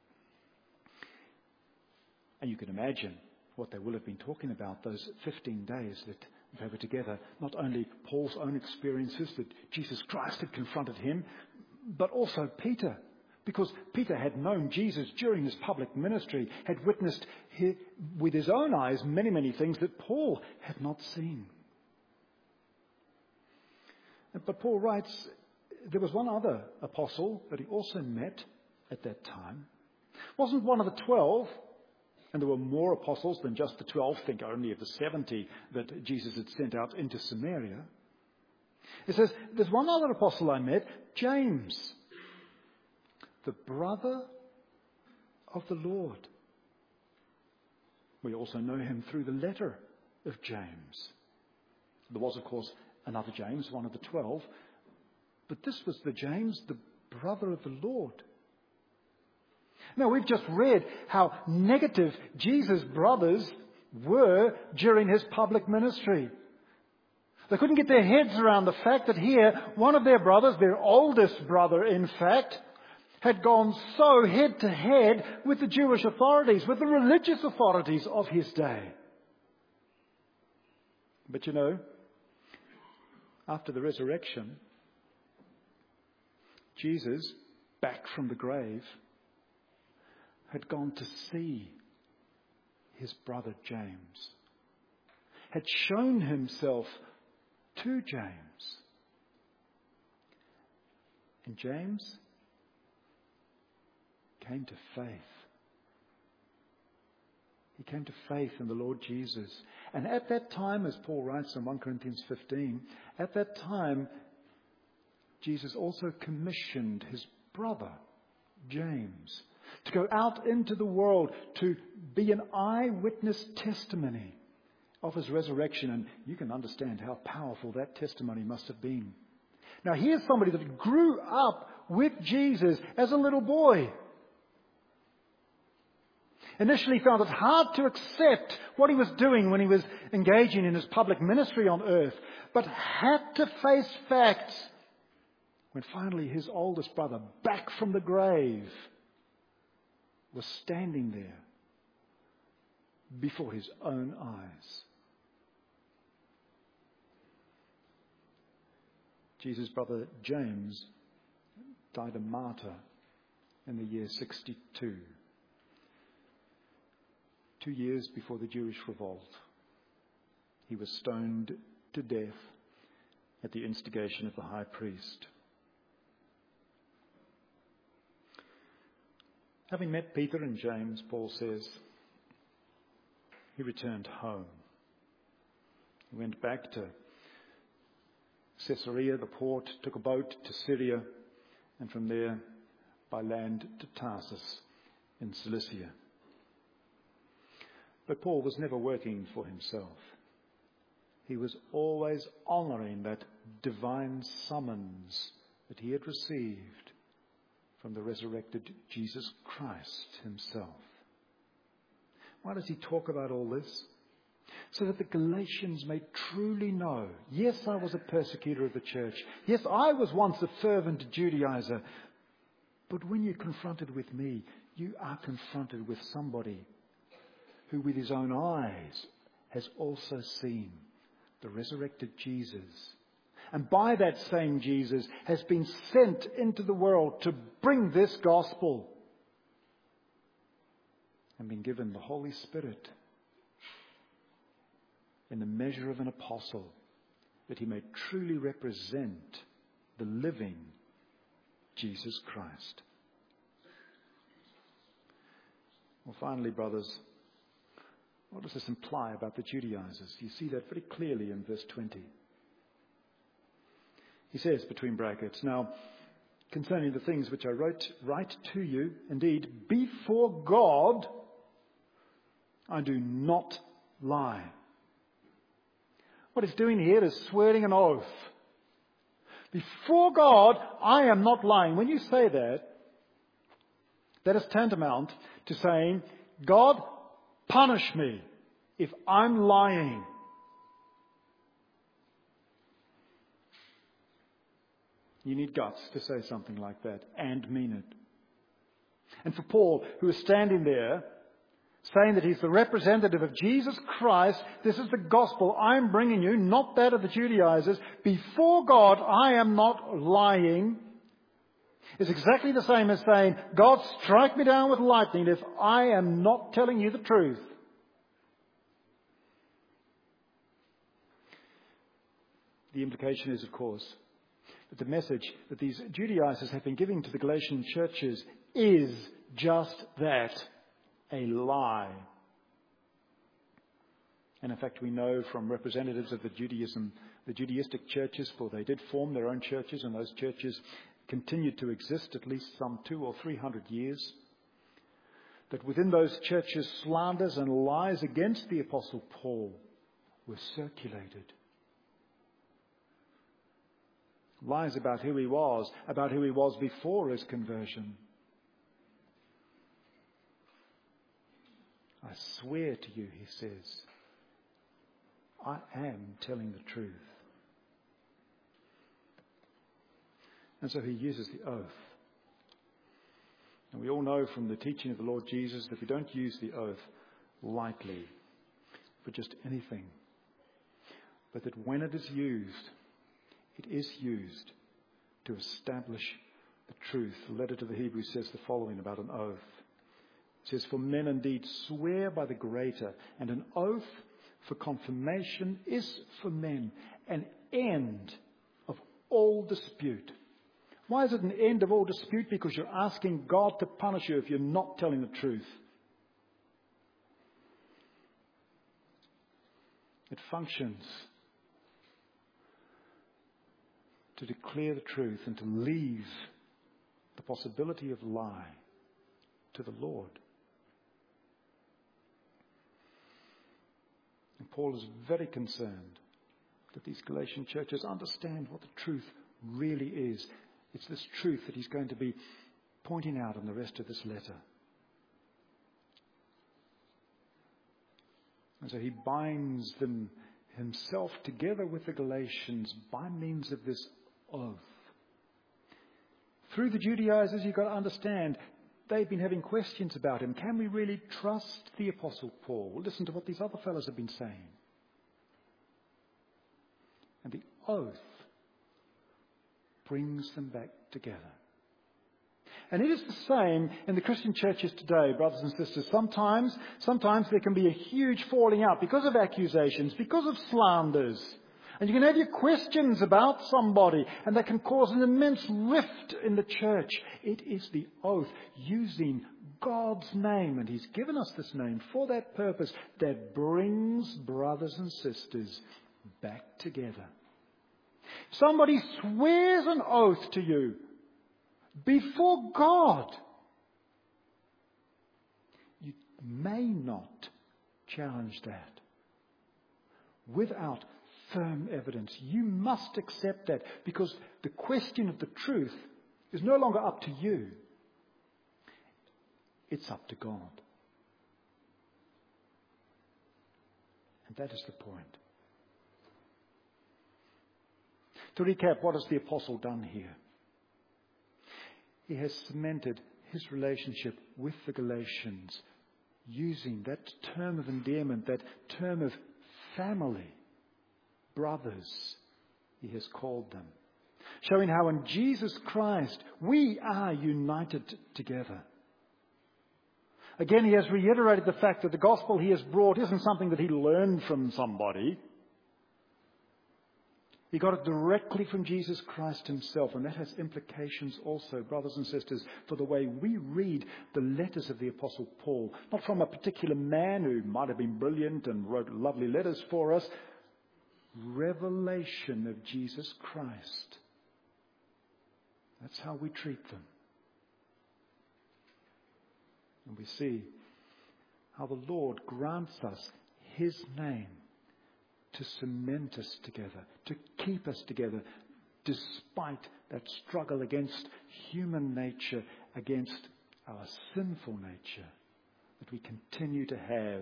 And you can imagine what they will have been talking about those fifteen days that they were together. Not only Paul's own experiences that Jesus Christ had confronted him, but also Peter. Because Peter had known Jesus during his public ministry, had witnessed his, with his own eyes many, many things that Paul had not seen. But Paul writes, there was one other apostle that he also met at that time. Wasn't one of the twelve, and there were more apostles than just the twelve, think only of the seventy that Jesus had sent out into Samaria. It says, there's one other apostle I met, James, the brother of the Lord. We also know him through the letter of James. There was, of course, another James, one of the twelve, but this was the James, the brother of the Lord. Now, we've just read how negative Jesus' brothers were during his public ministry. They couldn't get their heads around the fact that here, one of their brothers, their oldest brother in fact, had gone so head to head with the Jewish authorities, with the religious authorities of his day. But you know, after the resurrection, Jesus, back from the grave, had gone to see his brother James, had shown himself to James. And James came to faith. He came to faith in the Lord Jesus. And at that time, as Paul writes in First Corinthians fifteen, at that time, Jesus also commissioned his brother, James, to go out into the world to be an eyewitness testimony of his resurrection. And you can understand how powerful that testimony must have been. Now, here's somebody that grew up with Jesus as a little boy. Initially found it hard to accept what he was doing when he was engaging in his public ministry on earth, but had to face facts when finally his oldest brother, back from the grave, was standing there before his own eyes. Jesus' brother James died a martyr in the year sixty-two. Two years before the Jewish revolt. He was stoned to death at the instigation of the high priest. Having met Peter and James, Paul says, he returned home. He went back to Caesarea, the port, took a boat to Syria, and from there by land to Tarsus in Cilicia. But Paul was never working for himself. He was always honouring that divine summons that he had received from the resurrected Jesus Christ himself. Why does he talk about all this? So that the Galatians may truly know, yes, I was a persecutor of the church. Yes, I was once a fervent Judaizer. But when you're confronted with me, you are confronted with somebody who with his own eyes has also seen the resurrected Jesus. And by that same Jesus has been sent into the world to bring this gospel and been given the Holy Spirit in the measure of an apostle, that he may truly represent the living Jesus Christ. Well, finally, brothers, what does this imply about the Judaizers? You see that very clearly in verse twenty. He says, between brackets, now, concerning the things which I wrote, write to you, indeed, before God, I do not lie. What he's doing here is swearing an oath. Before God, I am not lying. When you say that, that is tantamount to saying, God, punish me if I'm lying. You need guts to say something like that and mean it. And for Paul, who is standing there, saying that he's the representative of Jesus Christ, this is the gospel I'm bringing you, not that of the Judaizers. Before God, I am not lying. It's exactly the same as saying, God, strike me down with lightning if I am not telling you the truth. The implication is, of course, that the message that these Judaizers have been giving to the Galatian churches is just that, a lie. And in fact, we know from representatives of the Judaism, the Judaistic churches, for they did form their own churches, and those churches continued to exist at least some two or three hundred years, that within those churches, slanders and lies against the Apostle Paul were circulated. Lies about who he was, about who he was before his conversion. I swear to you, he says, I am telling the truth. And so he uses the oath. And we all know from the teaching of the Lord Jesus that we don't use the oath lightly for just anything, but that when it is used, it is used to establish the truth. The letter to the Hebrews says the following about an oath. It says, for men indeed swear by the greater, and an oath for confirmation is for men an end of all dispute. Why is it an end of all dispute? Because you're asking God to punish you if you're not telling the truth. It functions to declare the truth and to leave the possibility of lie to the Lord. And Paul is very concerned that these Galatian churches understand what the truth really is. It's this truth that he's going to be pointing out in the rest of this letter. And so he binds them himself together with the Galatians by means of this oath. Through the Judaizers, you've got to understand, they've been having questions about him. Can we really trust the Apostle Paul? Well, listen to what these other fellows have been saying. And the oath brings them back together. And it is the same in the Christian churches today, brothers and sisters. Sometimes, sometimes there can be a huge falling out because of accusations, because of slanders. And you can have your questions about somebody, and that can cause an immense rift in the church. It is the oath using God's name, and he's given us this name for that purpose, that brings brothers and sisters back together. Somebody swears an oath to you before God. You may not challenge that without firm evidence. You must accept that, because the question of the truth is no longer up to you. It's up to God. And that is the point. To recap, what has the apostle done here? He has cemented his relationship with the Galatians using that term of endearment, that term of family. Brothers, he has called them. Showing how in Jesus Christ we are united together. Again, he has reiterated the fact that the gospel he has brought isn't something that he learned from somebody. He got it directly from Jesus Christ himself, and that has implications also, brothers and sisters, for the way we read the letters of the Apostle Paul. Not from a particular man who might have been brilliant and wrote lovely letters for us. Revelation of Jesus Christ. That's how we treat them. And we see how the Lord grants us his name to cement us together, to keep us together, despite that struggle against human nature, against our sinful nature that we continue to have.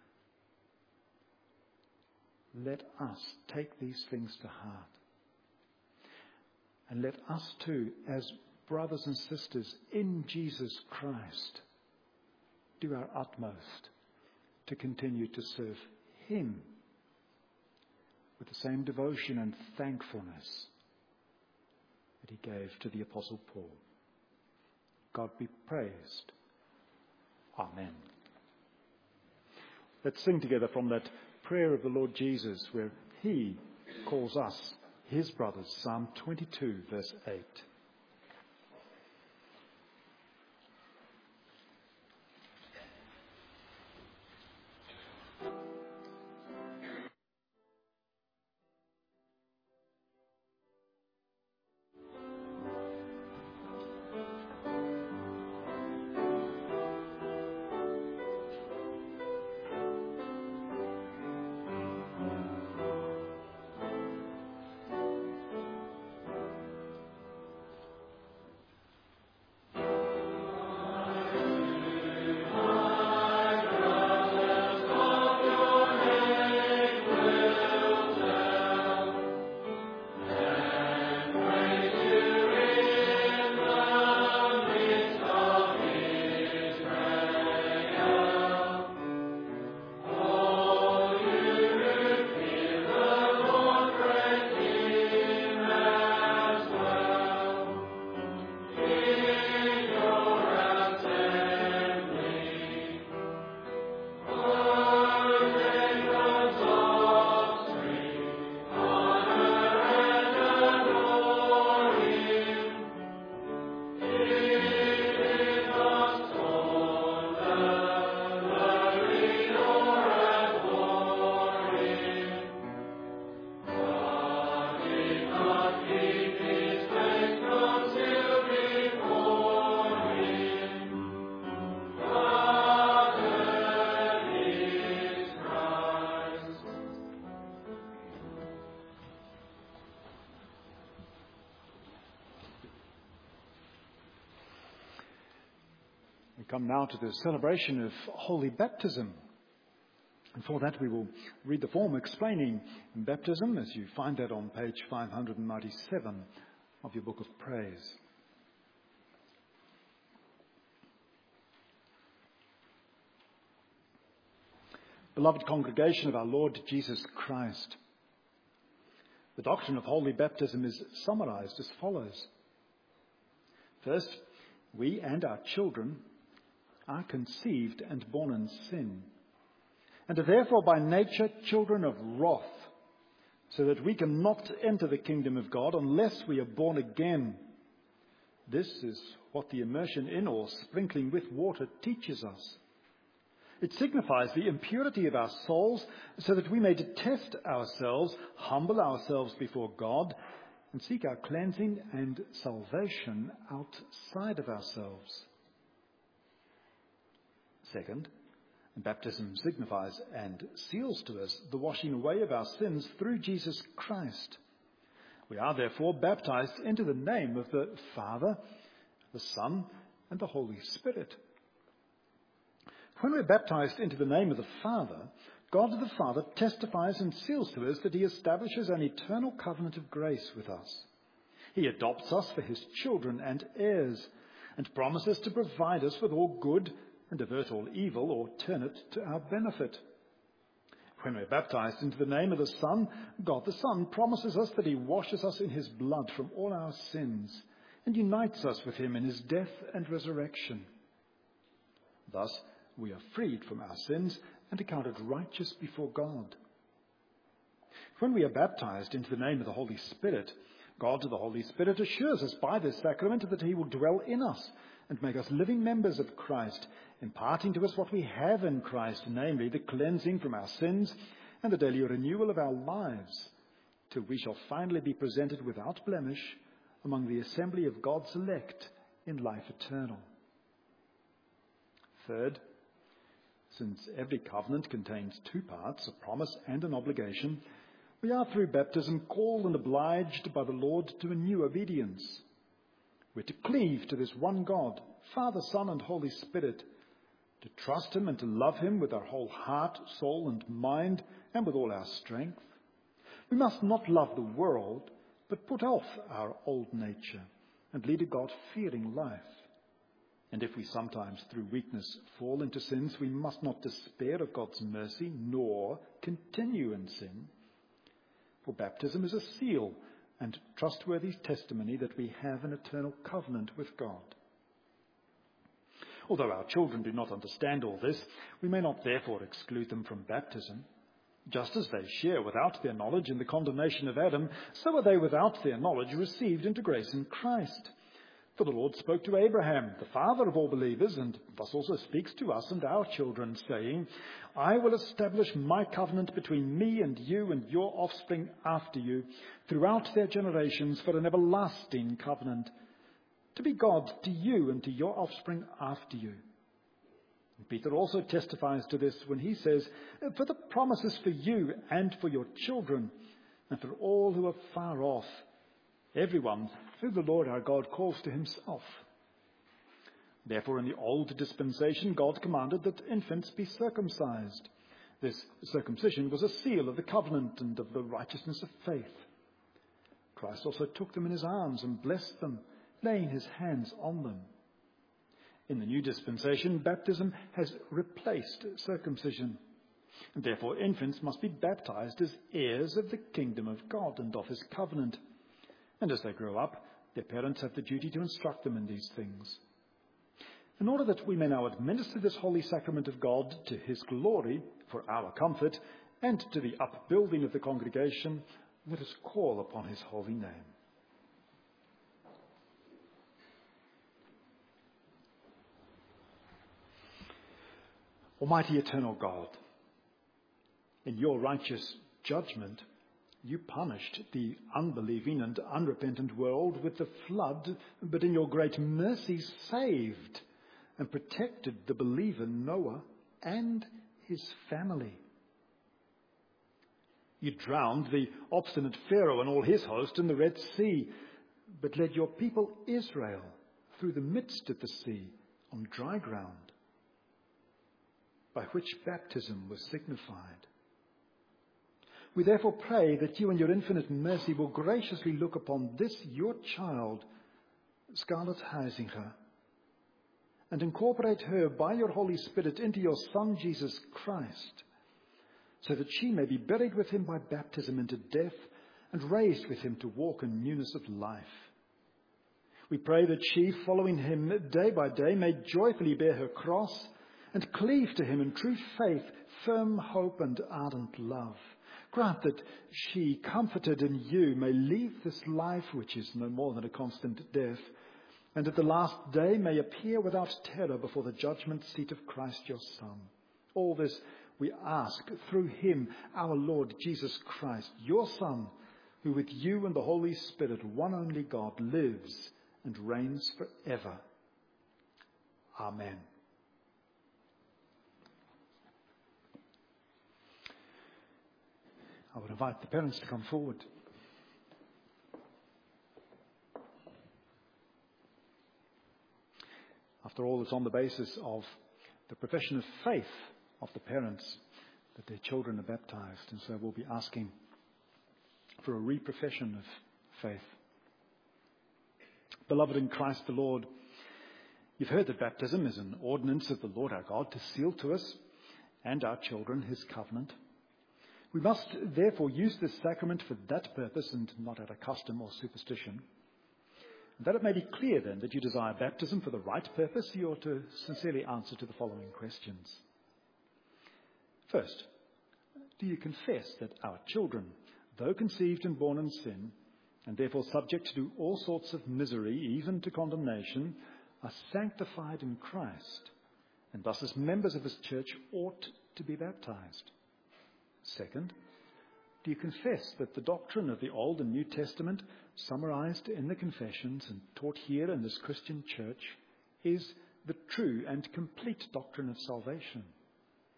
Let us take these things to heart. And let us too, as brothers and sisters in Jesus Christ, do our utmost to continue to serve him with the same devotion and thankfulness that he gave to the Apostle Paul. God be praised. Amen. Let's sing together from that prayer of the Lord Jesus where he calls us his brothers. Psalm twenty-two, verse eight. Come now to the celebration of Holy Baptism. And for that we will read the form explaining baptism, as you find that on page five hundred ninety-seven of your Book of Praise. Beloved congregation of our Lord Jesus Christ, the doctrine of Holy Baptism is summarized as follows. First, we and our children are conceived and born in sin, and are therefore by nature children of wrath, so that we cannot enter the kingdom of God unless we are born again. This is what the immersion in or sprinkling with water teaches us. It signifies the impurity of our souls, so that we may detest ourselves, humble ourselves before God, and seek our cleansing and salvation outside of ourselves. Second, baptism signifies and seals to us the washing away of our sins through Jesus Christ. We are therefore baptized into the name of the Father, the Son, and the Holy Spirit. When we're baptized into the name of the Father, God the Father testifies and seals to us that he establishes an eternal covenant of grace with us. He adopts us for his children and heirs, and promises to provide us with all good and avert all evil, or turn it to our benefit. When we're baptized into the name of the Son, God the Son promises us that he washes us in his blood from all our sins, and unites us with him in his death and resurrection. Thus, we are freed from our sins and accounted righteous before God. When we are baptized into the name of the Holy Spirit, God the Holy Spirit assures us by this sacrament that he will dwell in us and make us living members of Christ, imparting to us what we have in Christ, namely the cleansing from our sins and the daily renewal of our lives, till we shall finally be presented without blemish among the assembly of God's elect in life eternal. Third, Since every covenant contains two parts, a promise and an obligation, we are through baptism called and obliged by the Lord to a new obedience. We're to cleave to this one God, Father, Son, and Holy Spirit, to trust him and to love him with our whole heart, soul, and mind, and with all our strength. We must not love the world, but put off our old nature and lead a God-fearing life. And if we sometimes, through weakness, fall into sins, we must not despair of God's mercy, nor continue in sin. For baptism is a seal and trustworthy testimony that we have an eternal covenant with God. Although our children do not understand all this, we may not therefore exclude them from baptism. Just as they share without their knowledge in the condemnation of Adam, so are they without their knowledge received into grace in Christ. For the Lord spoke to Abraham, the father of all believers, and thus also speaks to us and our children, saying, I will establish my covenant between me and you and your offspring after you, throughout their generations, for an everlasting covenant, to be God to you and to your offspring after you. And Peter also testifies to this when he says, For the promise is for you and for your children, and for all who are far off, everyone who the Lord our God calls to himself. Therefore, in the old dispensation, God commanded that infants be circumcised. This circumcision was a seal of the covenant and of the righteousness of faith. Christ also took them in his arms and blessed them, laying his hands on them. In the new dispensation, baptism has replaced circumcision. And therefore, infants must be baptized as heirs of the kingdom of God and of his covenant. And as they grow up, their parents have the duty to instruct them in these things. In order that we may now administer this holy sacrament of God to his glory, for our comfort, and to the upbuilding of the congregation, let us call upon his holy name. Almighty eternal God, in your righteous judgment, you punished the unbelieving and unrepentant world with the flood, but in your great mercy saved and protected the believer Noah and his family. You drowned the obstinate Pharaoh and all his host in the Red Sea, but led your people Israel through the midst of the sea on dry ground, by which baptism was signified. We therefore pray that you in your infinite mercy will graciously look upon this your child, Scarlett Huizinga, and incorporate her by your Holy Spirit into your Son Jesus Christ, so that she may be buried with him by baptism into death and raised with him to walk in newness of life. We pray that she, following him day by day, may joyfully bear her cross and cleave to him in true faith, firm hope, and ardent love. Grant that she, comforted in you, may leave this life, which is no more than a constant death, and at the last day may appear without terror before the judgment seat of Christ your Son. All this we ask through him, our Lord Jesus Christ, your Son, who with you and the Holy Spirit, one only God, lives and reigns forever. Amen. I would invite the parents to come forward. After all, it's on the basis of the profession of faith of the parents that their children are baptized. And so we'll be asking for a reprofession of faith. Beloved in Christ the Lord, you've heard that baptism is an ordinance of the Lord our God to seal to us and our children his covenant. We must therefore use this sacrament for that purpose and not out of custom or superstition. And that it may be clear then that you desire baptism for the right purpose, you ought to sincerely answer to the following questions. First, do you confess that our children, though conceived and born in sin, and therefore subject to all sorts of misery, even to condemnation, are sanctified in Christ, and thus as members of his church ought to be baptized? Second, do you confess that the doctrine of the Old and New Testament, summarized in the Confessions and taught here in this Christian church, is the true and complete doctrine of salvation?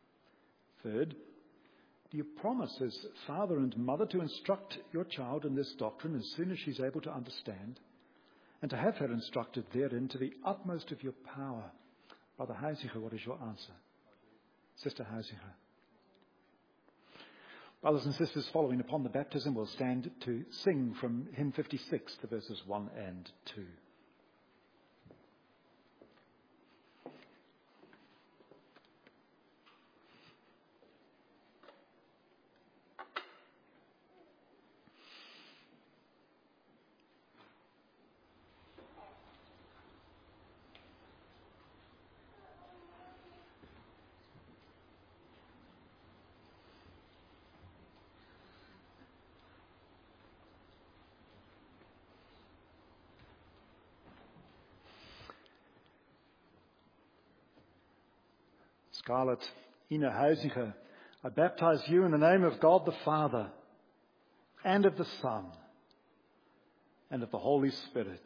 Third, do you promise as father and mother to instruct your child in this doctrine as soon as she's able to understand, and to have her instructed therein to the utmost of your power? Brother Huizinga, what is your answer? Sister Huizinga. Brothers and sisters, following upon the baptism, we'll stand to sing from hymn fifty-six, the verses one and two. Scarlett Ina Huizinga, I baptize you in the name of God the Father, and of the Son, and of the Holy Spirit.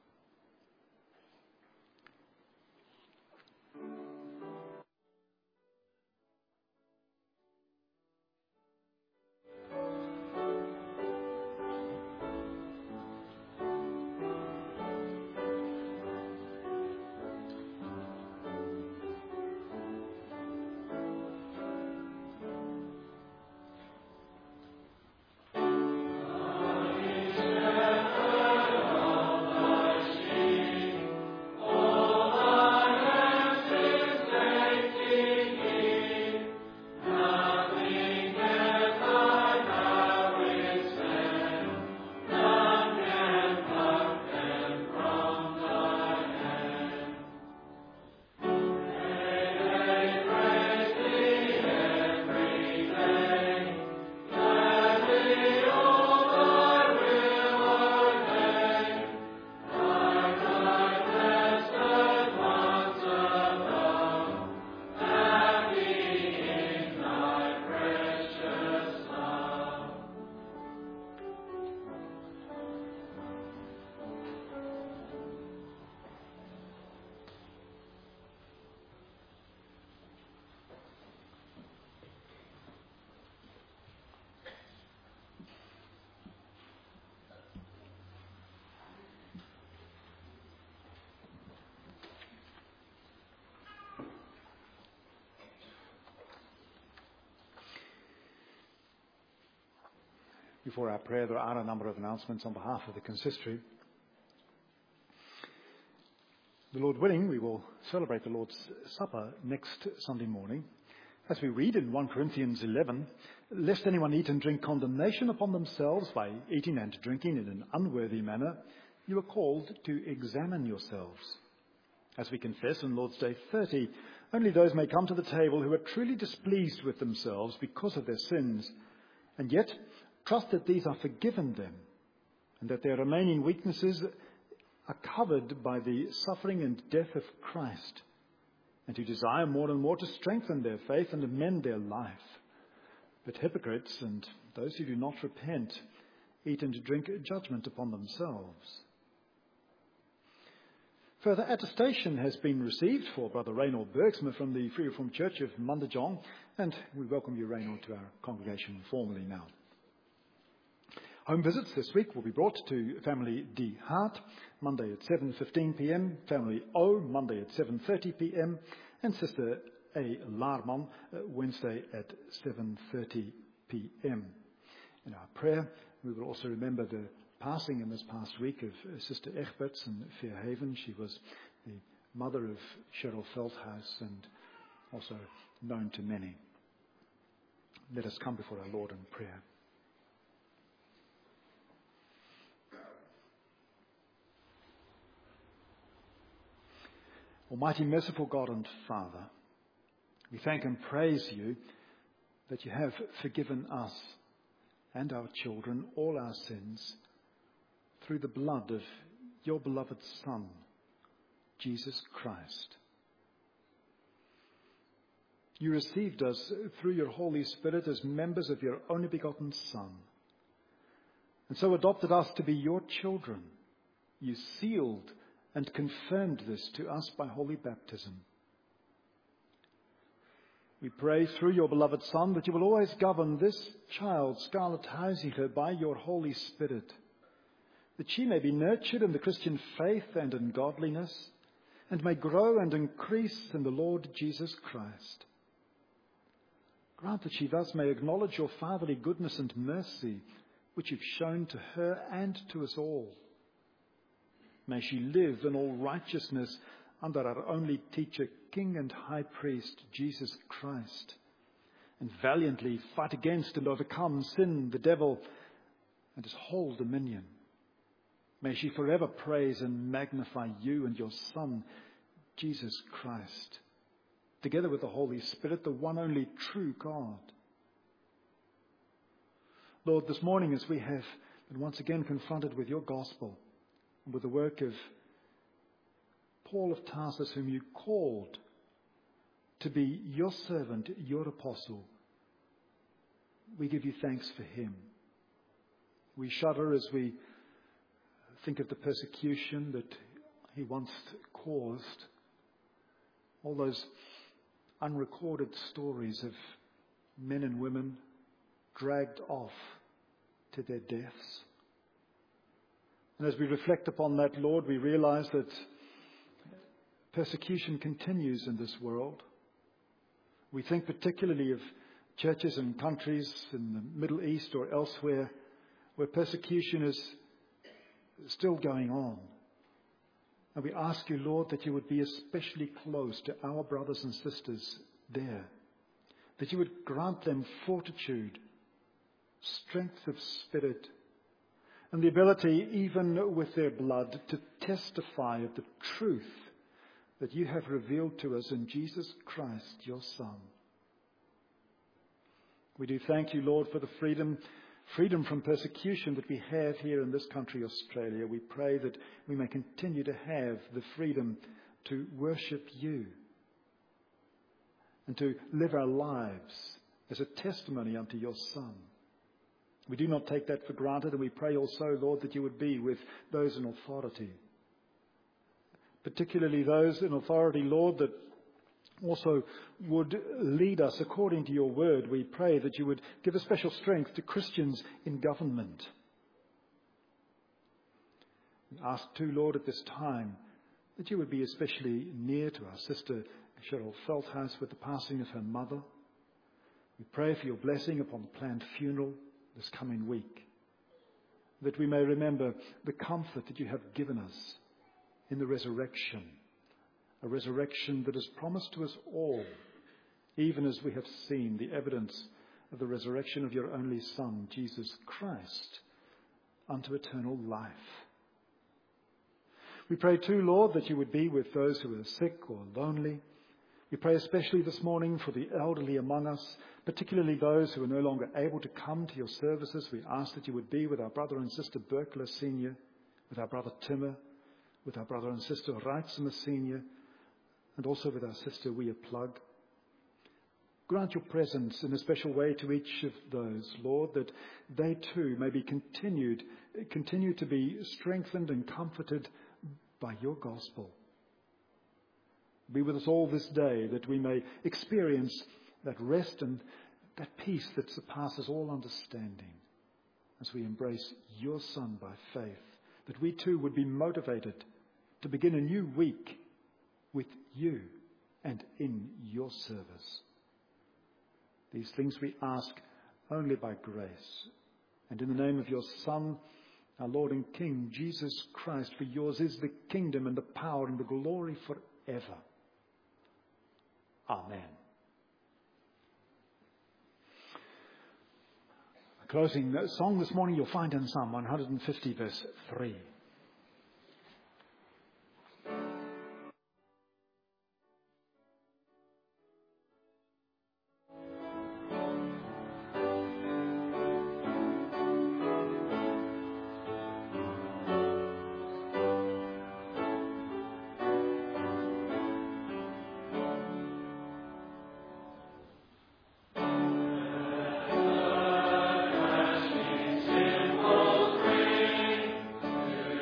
Before our prayer, there are a number of announcements on behalf of the consistory. The Lord willing, we will celebrate the Lord's Supper next Sunday morning. As we read in First Corinthians eleven, lest anyone eat and drink condemnation upon themselves by eating and drinking in an unworthy manner, you are called to examine yourselves. As we confess on Lord's Day thirty, only those may come to the table who are truly displeased with themselves because of their sins, and yet trust that these are forgiven them, and that their remaining weaknesses are covered by the suffering and death of Christ, and who desire more and more to strengthen their faith and amend their life. But hypocrites and those who do not repent eat and drink judgment upon themselves. Further attestation has been received for Brother Reynold Bergsma from the Free Reformed Church of Mundajong, and we welcome you, Reynold, to our congregation formally now. Home visits this week will be brought to family D. Hart, Monday at seven fifteen p.m, family O, Monday at seven thirty p.m, and Sister A. Laarman, uh, Wednesday at seven thirty p.m. In our prayer, we will also remember the passing in this past week of uh, Sister Egberts in Fairhaven. She was the mother of Cheryl Feldhaus and also known to many. Let us come before our Lord in prayer. Almighty, merciful God and Father, we thank and praise you that you have forgiven us and our children all our sins through the blood of your beloved Son, Jesus Christ. You received us through your Holy Spirit as members of your only begotten Son, and so adopted us to be your children. You sealed and confirmed this to us by holy baptism. We pray through your beloved Son that you will always govern this child, Scarlett Huizinga, by your Holy Spirit, that she may be nurtured in the Christian faith and in godliness, and may grow and increase in the Lord Jesus Christ. Grant that she thus may acknowledge your fatherly goodness and mercy, which you've shown to her and to us all. May she live in all righteousness under our only teacher, King and High Priest, Jesus Christ, and valiantly fight against and overcome sin, the devil, and his whole dominion. May she forever praise and magnify you and your Son, Jesus Christ, together with the Holy Spirit, the one only true God. Lord, this morning as we have been once again confronted with your gospel and with the work of Paul of Tarsus, whom you called to be your servant, your apostle, we give you thanks for him. We shudder as we think of the persecution that he once caused, all those unrecorded stories of men and women dragged off to their deaths. And as we reflect upon that, Lord, we realize that persecution continues in this world. We think particularly of churches and countries in the Middle East or elsewhere where persecution is still going on. And we ask you, Lord, that you would be especially close to our brothers and sisters there, that you would grant them fortitude, strength of spirit, and the ability, even with their blood, to testify of the truth that you have revealed to us in Jesus Christ, your Son. We do thank you, Lord, for the freedom freedom from persecution that we have here in this country, Australia. We pray that we may continue to have the freedom to worship you and to live our lives as a testimony unto your Son. We do not take that for granted, and we pray also, Lord, that you would be with those in authority, particularly those in authority, Lord, that also would lead us according to your word. We pray that you would give a special strength to Christians in government. We ask too, Lord, at this time, that you would be especially near to our sister Cheryl Feldhaus with the passing of her mother. We pray for your blessing upon the planned funeral this coming week, that we may remember the comfort that you have given us in the resurrection, a resurrection that is promised to us all, even as we have seen the evidence of the resurrection of your only Son, Jesus Christ, unto eternal life. We pray too, Lord, that you would be with those who are sick or lonely. We pray especially this morning for the elderly among us, particularly those who are no longer able to come to your services. We ask that you would be with our brother and sister Berkler Senior, with our brother Timmer, with our brother and sister Reitzema Senior, and also with our sister Wea Plug. Grant your presence in a special way to each of those, Lord, that they too may be continued, continue to be strengthened and comforted by your gospel. Be with us all this day, that we may experience that rest and that peace that surpasses all understanding as we embrace your Son by faith, that we too would be motivated to begin a new week with you and in your service. These things we ask only by grace, and in the name of your Son, our Lord and King, Jesus Christ, for yours is the kingdom and the power and the glory forever. Amen. A closing song this morning you'll find in Psalm one fifty, verse three. Simple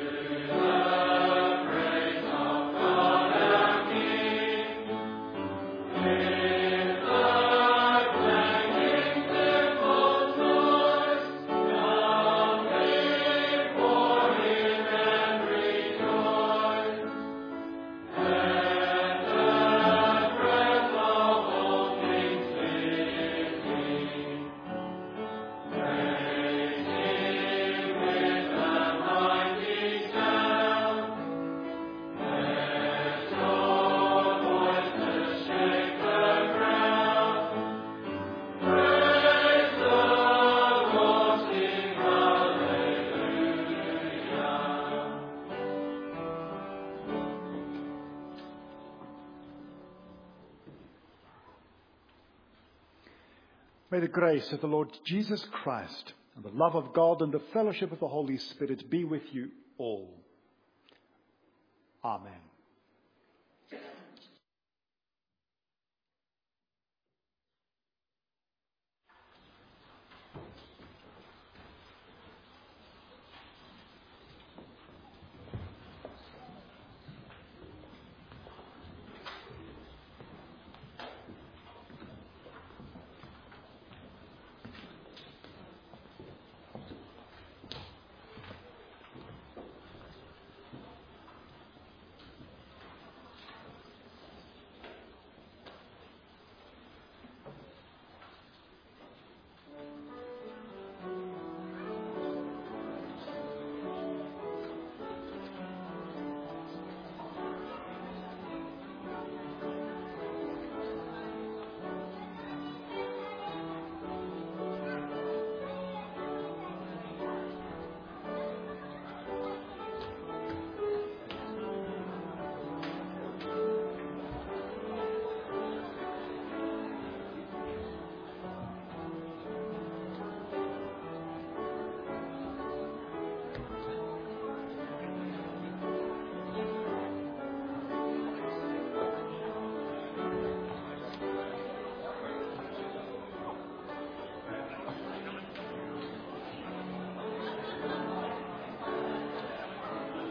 May the grace of the Lord Jesus Christ and the love of God and the fellowship of the Holy Spirit be with you all. Amen.